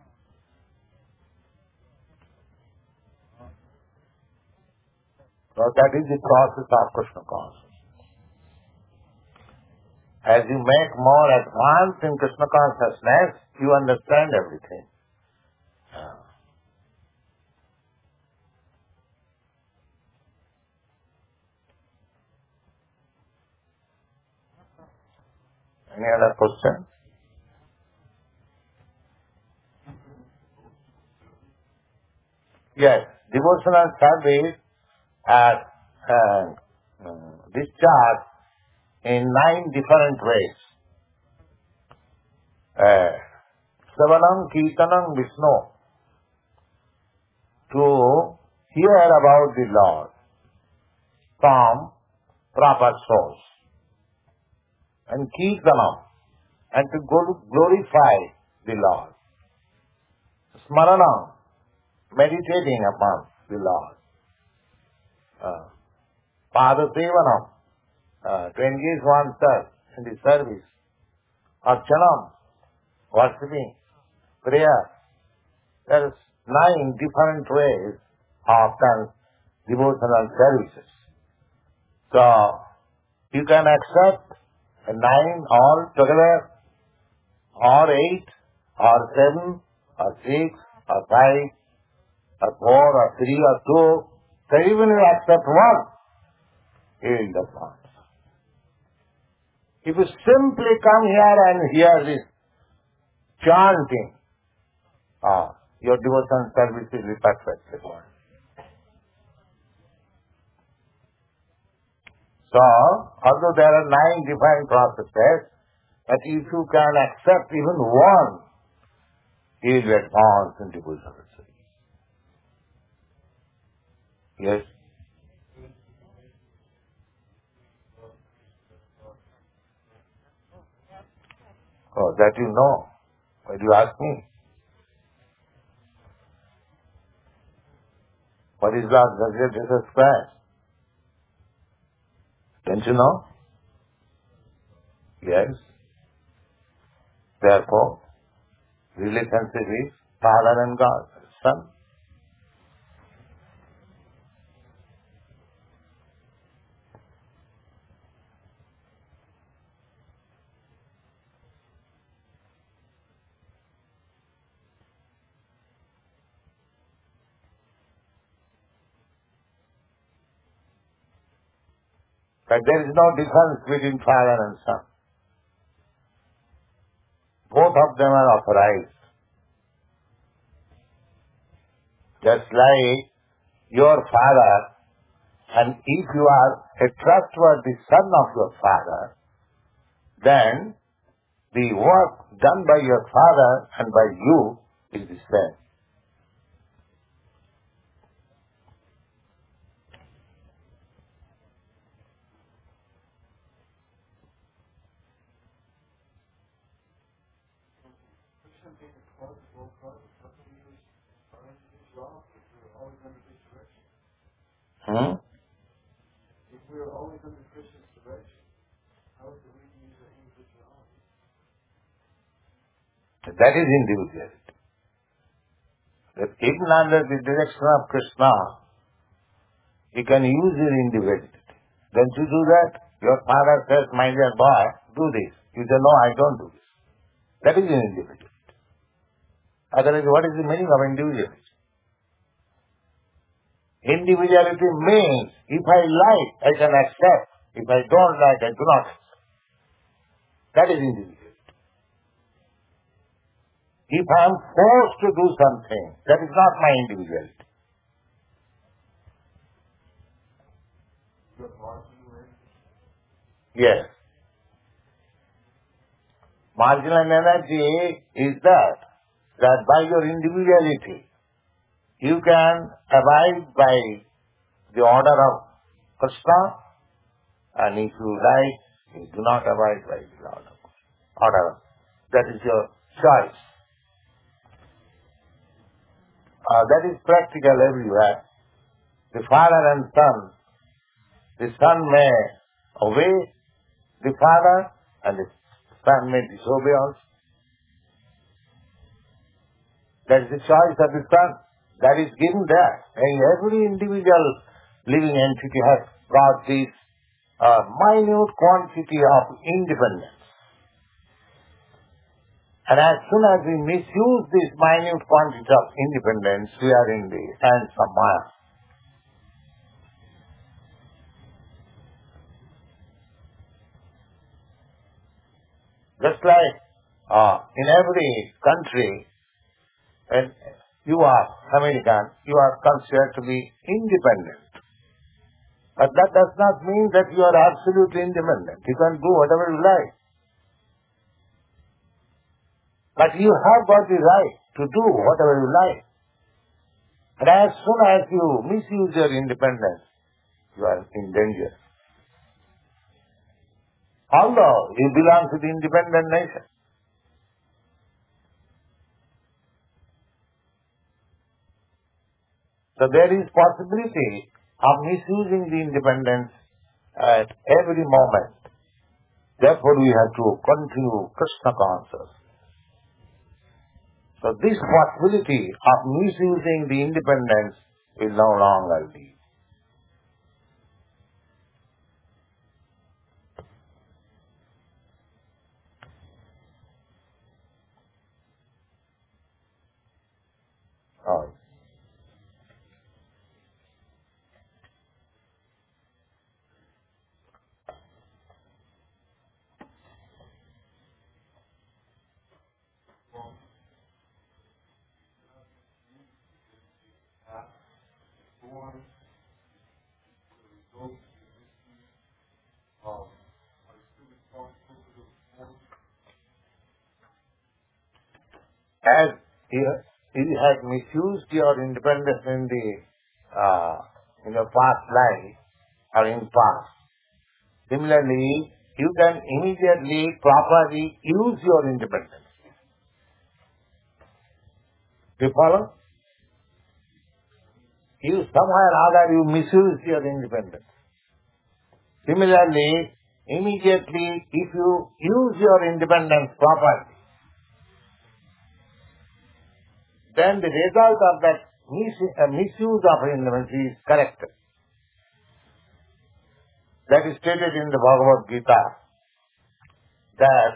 Speaker 1: So that is the process of Krishna consciousness. As you make more advance in Krishna consciousness, you understand everything. Any other question? Yes, devotional service are uh, discharged in nine different ways. Uh, Savanam Kirtanam Vishnu, to hear about the Lord from proper source. And Kirtanam, and to glorify the Lord. smarana, meditating upon the Lord. Uh, Pada Sevanam, uh, to engage oneself in the service. Archanam, worshipping, prayer. There is nine different ways of done devotional services. So, you can accept nine all together, or eight, or seven, or six, or five, or four, or three, or two. So even if you accept one, he will not want. If you simply come here and hear this chanting, ah, your devotional service will be perfect. So, although there are nine different processes, but if you can accept even one, you will advance in devotional service. Yes? Oh, that you know. Why do you ask me? What is Lord Jesus Christ? Don't you know? Yes. Therefore, relationship is Father and God, Son. But there is no difference between Father and Son. Both of them are authorized. Just like your father, and if you are a trustworthy son of your father, then the work done by your father and by you is the same. Hmm? That is individuality. That even under the direction of Krishna, you can use your individuality. Don't you do that? Your father says, my dear boy, do this. You say, no, I don't do this. That is an individuality. Otherwise, what is the meaning of individuality? Individuality means, if I like, I can accept. If I don't like, I do not accept. That is individuality. If I am forced to do something, that is not my individuality. Yes. Marginal energy is that, that by your individuality, you can abide by the order of Krishna, and if you like, you do not abide by the order. order. That is your choice. Uh, that is practical everywhere. The father and son, the son may obey the father, and the son may disobey also. That is the choice of the son. That is given there. And every individual living entity has got this uh, minute quantity of independence. And as soon as we misuse this minute quantity of independence, we are in the hands of Maya. Just like uh, in every country, and you are American, you are considered to be independent. But that does not mean that you are absolutely independent. You can do whatever you like. But you have got the right to do whatever you like. And as soon as you misuse your independence, you are in danger. Although you belong to the independent nation. So there is possibility of misusing the independence at every moment. Therefore we have to continue Krishna consciousness. So this possibility of misusing the independence will no longer be. Oh. As you, you had misused your independence in the uh, in your past life or in past, similarly, you can immediately, properly use your independence. Do you follow? You somehow or other you misuse your independence. Similarly, immediately, if you use your independence properly, then the result of that mis- uh, misuse of independence is corrected. That is stated in the Bhagavad Gita, that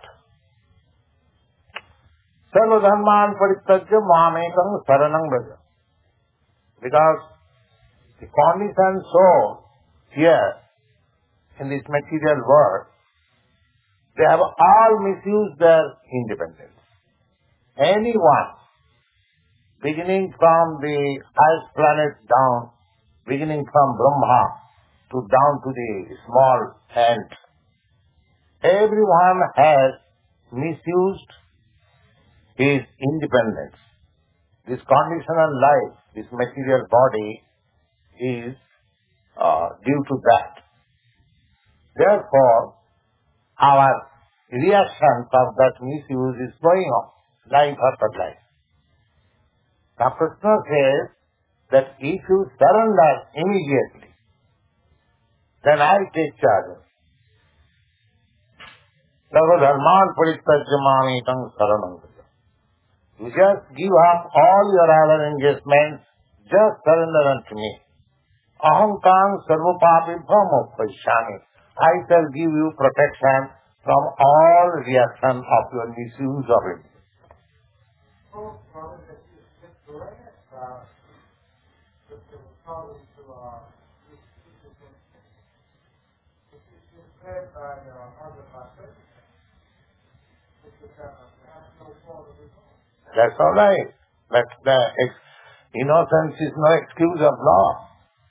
Speaker 1: Sarva dharman parityajya mamekam saranam braja. Because the conditioned soul here in this material world, they have all misused their independence. Anyone, beginning from the highest planet down, beginning from Brahma to down to the small ant, everyone has misused his independence. This conditional life, this material body is uh, due to that. Therefore, our reactions of that misuse is going on, life after life. Now Krishna says that if you surrender immediately, then I take charge. Sarva dharman parityajya mamekam saranam braja. You just give up all your other engagements, just surrender unto me. Aham kam sarva papibham upashyami. I shall give you protection from all reaction of your misuse of it. That's all right. But the ex- innocence is no excuse of law.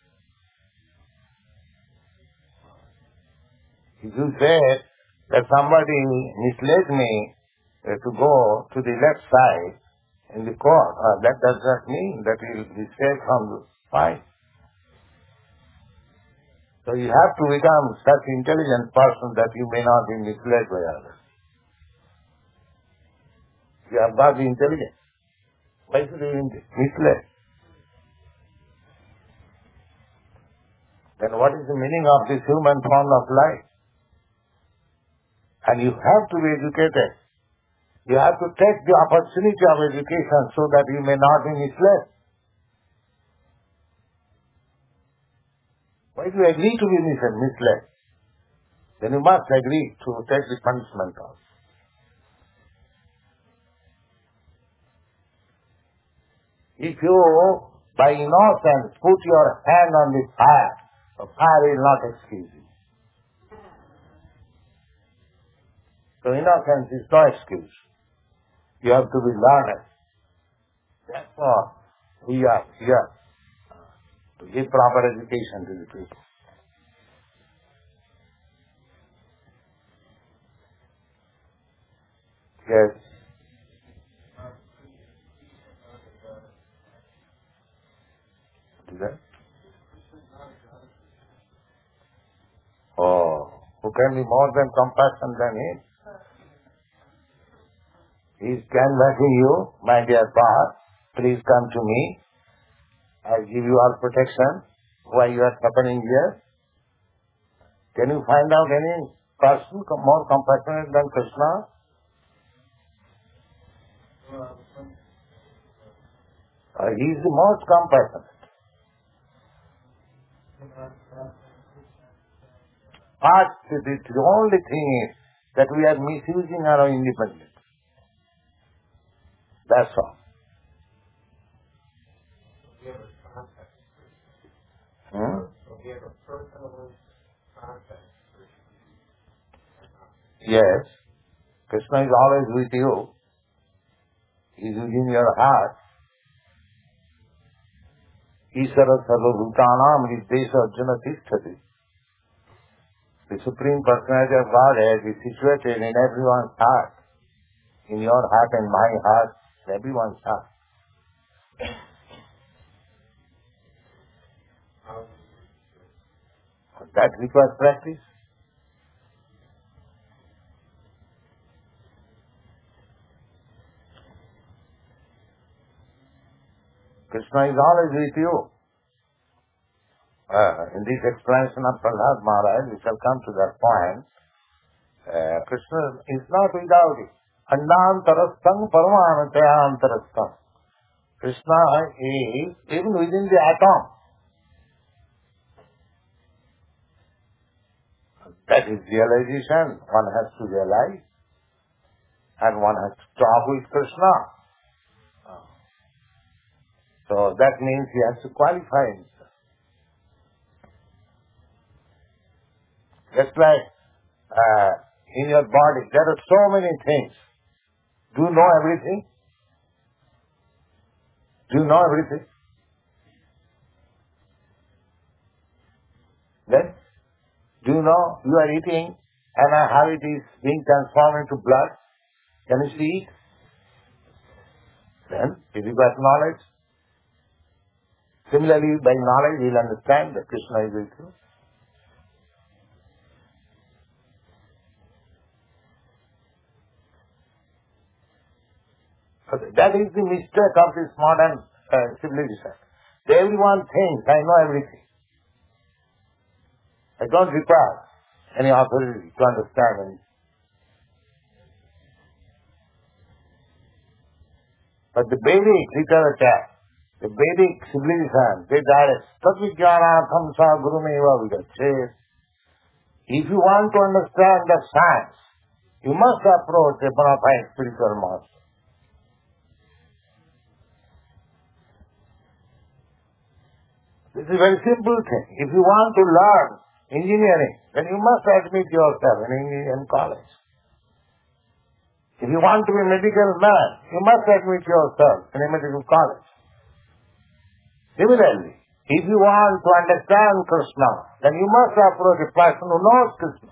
Speaker 1: If you say that somebody misled me uh, to go to the left side in the court, uh, that does not mean that he will be saved from the fight. So you have to become such intelligent person that you may not be misled by others. You have got the intelligence. Why should you be misled? Then what is the meaning of this human form of life? And you have to be educated. You have to take the opportunity of education so that you may not be misled. Why do you agree to be misled? Then you must agree to take the punishment also. If you, by innocence, put your hand on the fire, the fire will not excuse you. So innocence is no excuse. You have to be learned. Therefore, we are here to give proper education to the people. Yes. Is that? Oh, who can be more than compassion than him? He is canvassing you, my dear Path, please come to me. I give you all protection. Why you are suffering here? Can you find out any person more compassionate than Krishna? Uh, he is the most compassionate. But the, the only thing is that we are misusing our independence. That's all. Hmm? Yes. Krishna is always with you. He is within your heart. Isara sarva bhutanam hridesha arjuna tisthati. The Supreme Personality of Godhead is situated in everyone's heart. In your heart and my heart, in everyone's heart. That requires practice. Krishna is always with you. Uh, in this explanation of Prahlad Maharaj, we shall come to that point. Uh, Krishna is not without it. Andantarastham paramahanatayantarastham. Krishna is even within the atom. That is realization. One has to realize. And one has to talk with Krishna. So that means he has to qualify himself. Just like uh, in your body, there are so many things. Do you know everything? Do you know everything? Then, do you know you are eating and how it is being transformed into blood? Can you see it? Then, if you got knowledge, similarly by knowledge you will understand that Krishna is with you. Okay. That is the mistake of this modern uh, civilization. Everyone thinks, I know everything. I don't require any authority to understand anything. But the Vedic literature, the Vedic civilization, they direct, Tatvijnanatham sa gurumeva vidachet. If you want to understand the science, you must approach a bona fide spiritual master. This is a very simple thing. If you want to learn engineering, then you must admit yourself in engineering college. If you want to be a medical man, you must admit yourself in a medical college. Similarly, if you want to understand Krishna, then you must approach a person who knows Krishna.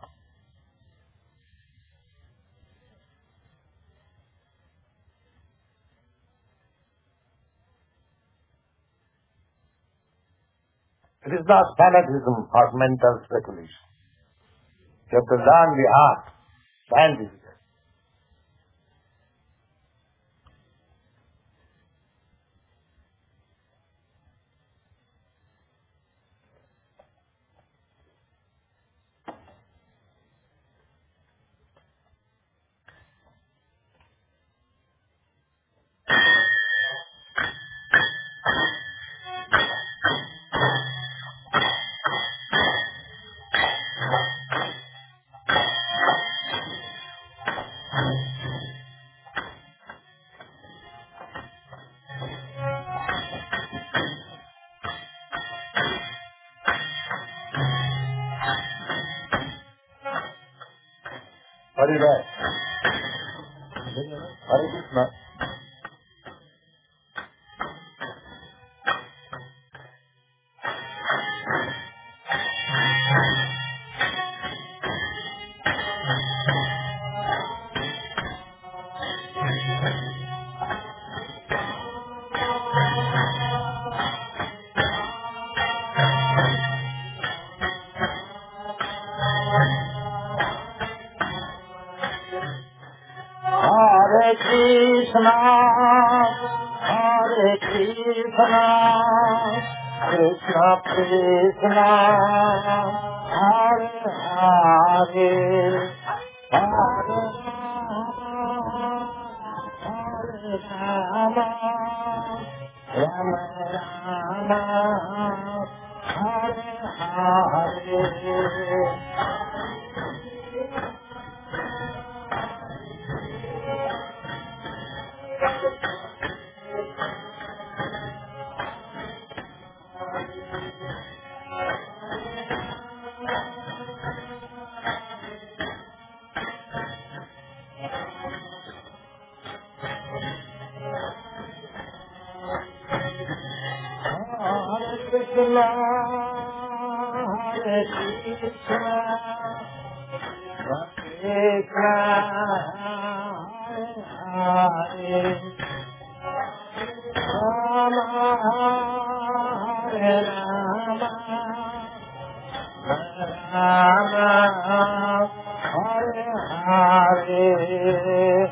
Speaker 1: It is not fanaticism or mental speculation. You have to learn the art scientifically. What is that? Hare Krishna. Hare Krishna, Hare Krishna, Krishna Krishna Hare Hare Hare Rama Rama Rama Hare Hare Krishna Hare Krishna Krishna Hare Hare Rama Hare Rama Rama Hare Hare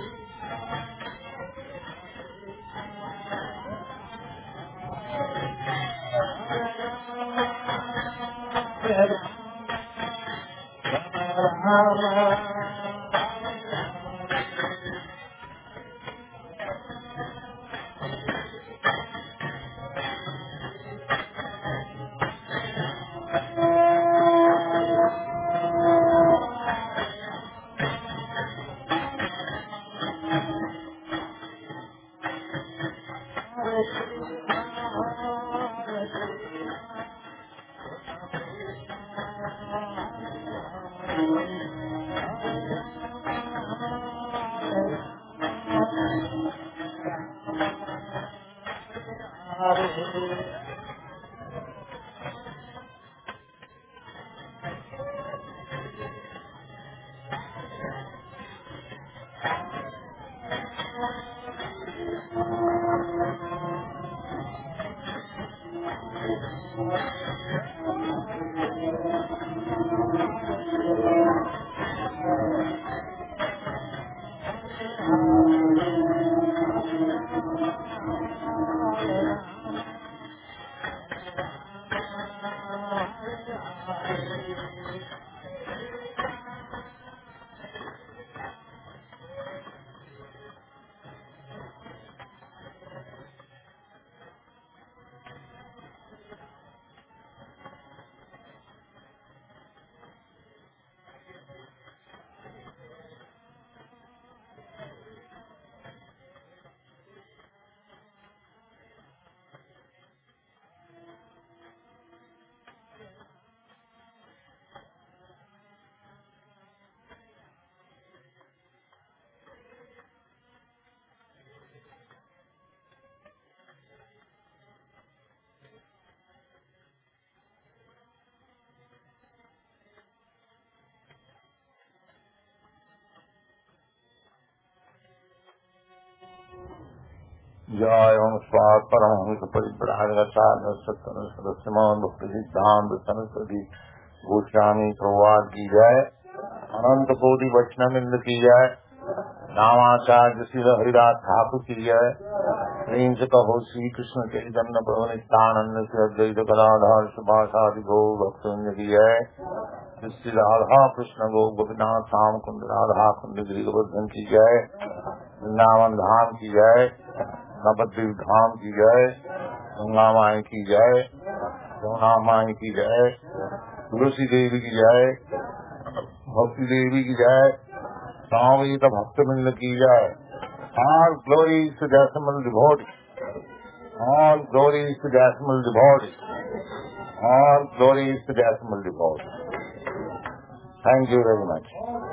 Speaker 1: जय ओम स्वाहा परमहंस परिव्राजकाचार्य सत्तर सदस्यमान भक्ति सिद्धांत सरस्वती गोस्वामी प्रवाद की जय। अनंत कोटि वैष्णववृंद की जय। रामाचार्य श्री हरिदास ठाकुर की जय। प्रेम से कहो श्री कृष्ण चैतन्य प्रभु नित्यानंद श्री अद्वैत गदाधर सुभाषादि गौ भक्तवृंद की जय। श्री राधा कृष्ण गौ गोपीनाथ श्याम कुंड राधा कुंड गिरि गोवर्धन की जय। वृंदावन धाम की जय। नवद्वीप धाम की जय। गंगा माई की जय। यमुना माई की जय। तुलसी देवी की जय। भक्ति देवी की जय। स्वामी का भक्तवृंद की जय। All glories to Decimal devotees. All glories to Decimal devotees. All glories to Decimal devotees. Thank you very much.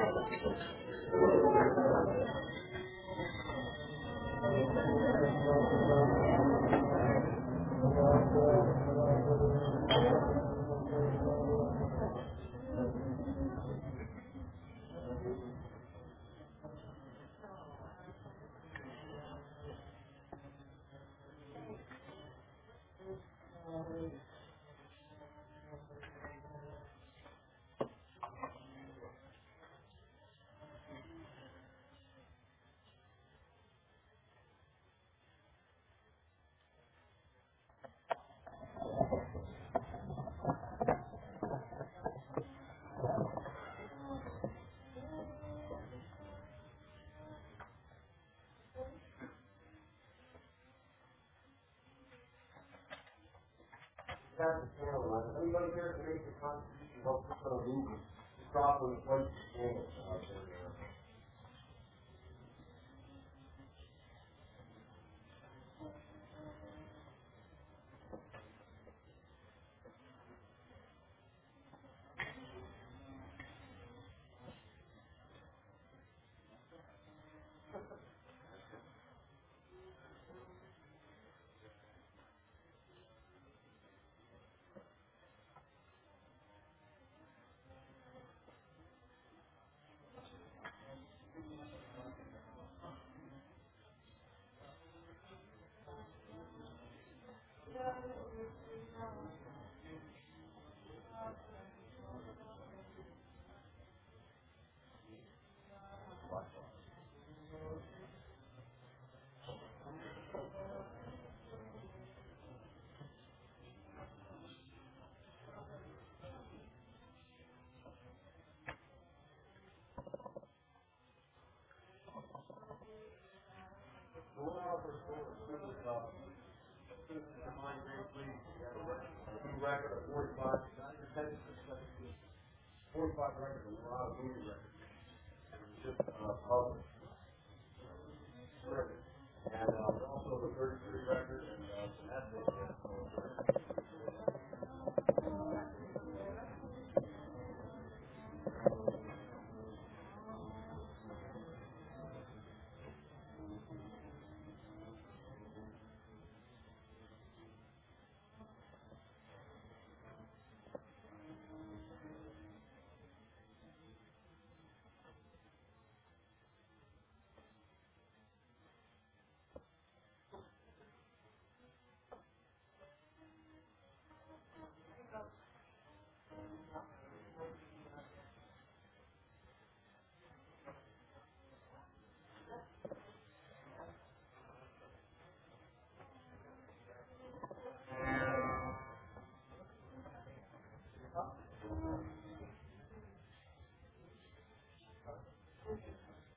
Speaker 2: Anybody here to make a contribution about this sort of movement? Stop and place the channels out there. So one of our scores was, uh, the mind very pleased. We had a record, a new record of forty-five, forty-five records, a lot of movie records. And it was just, uh, published.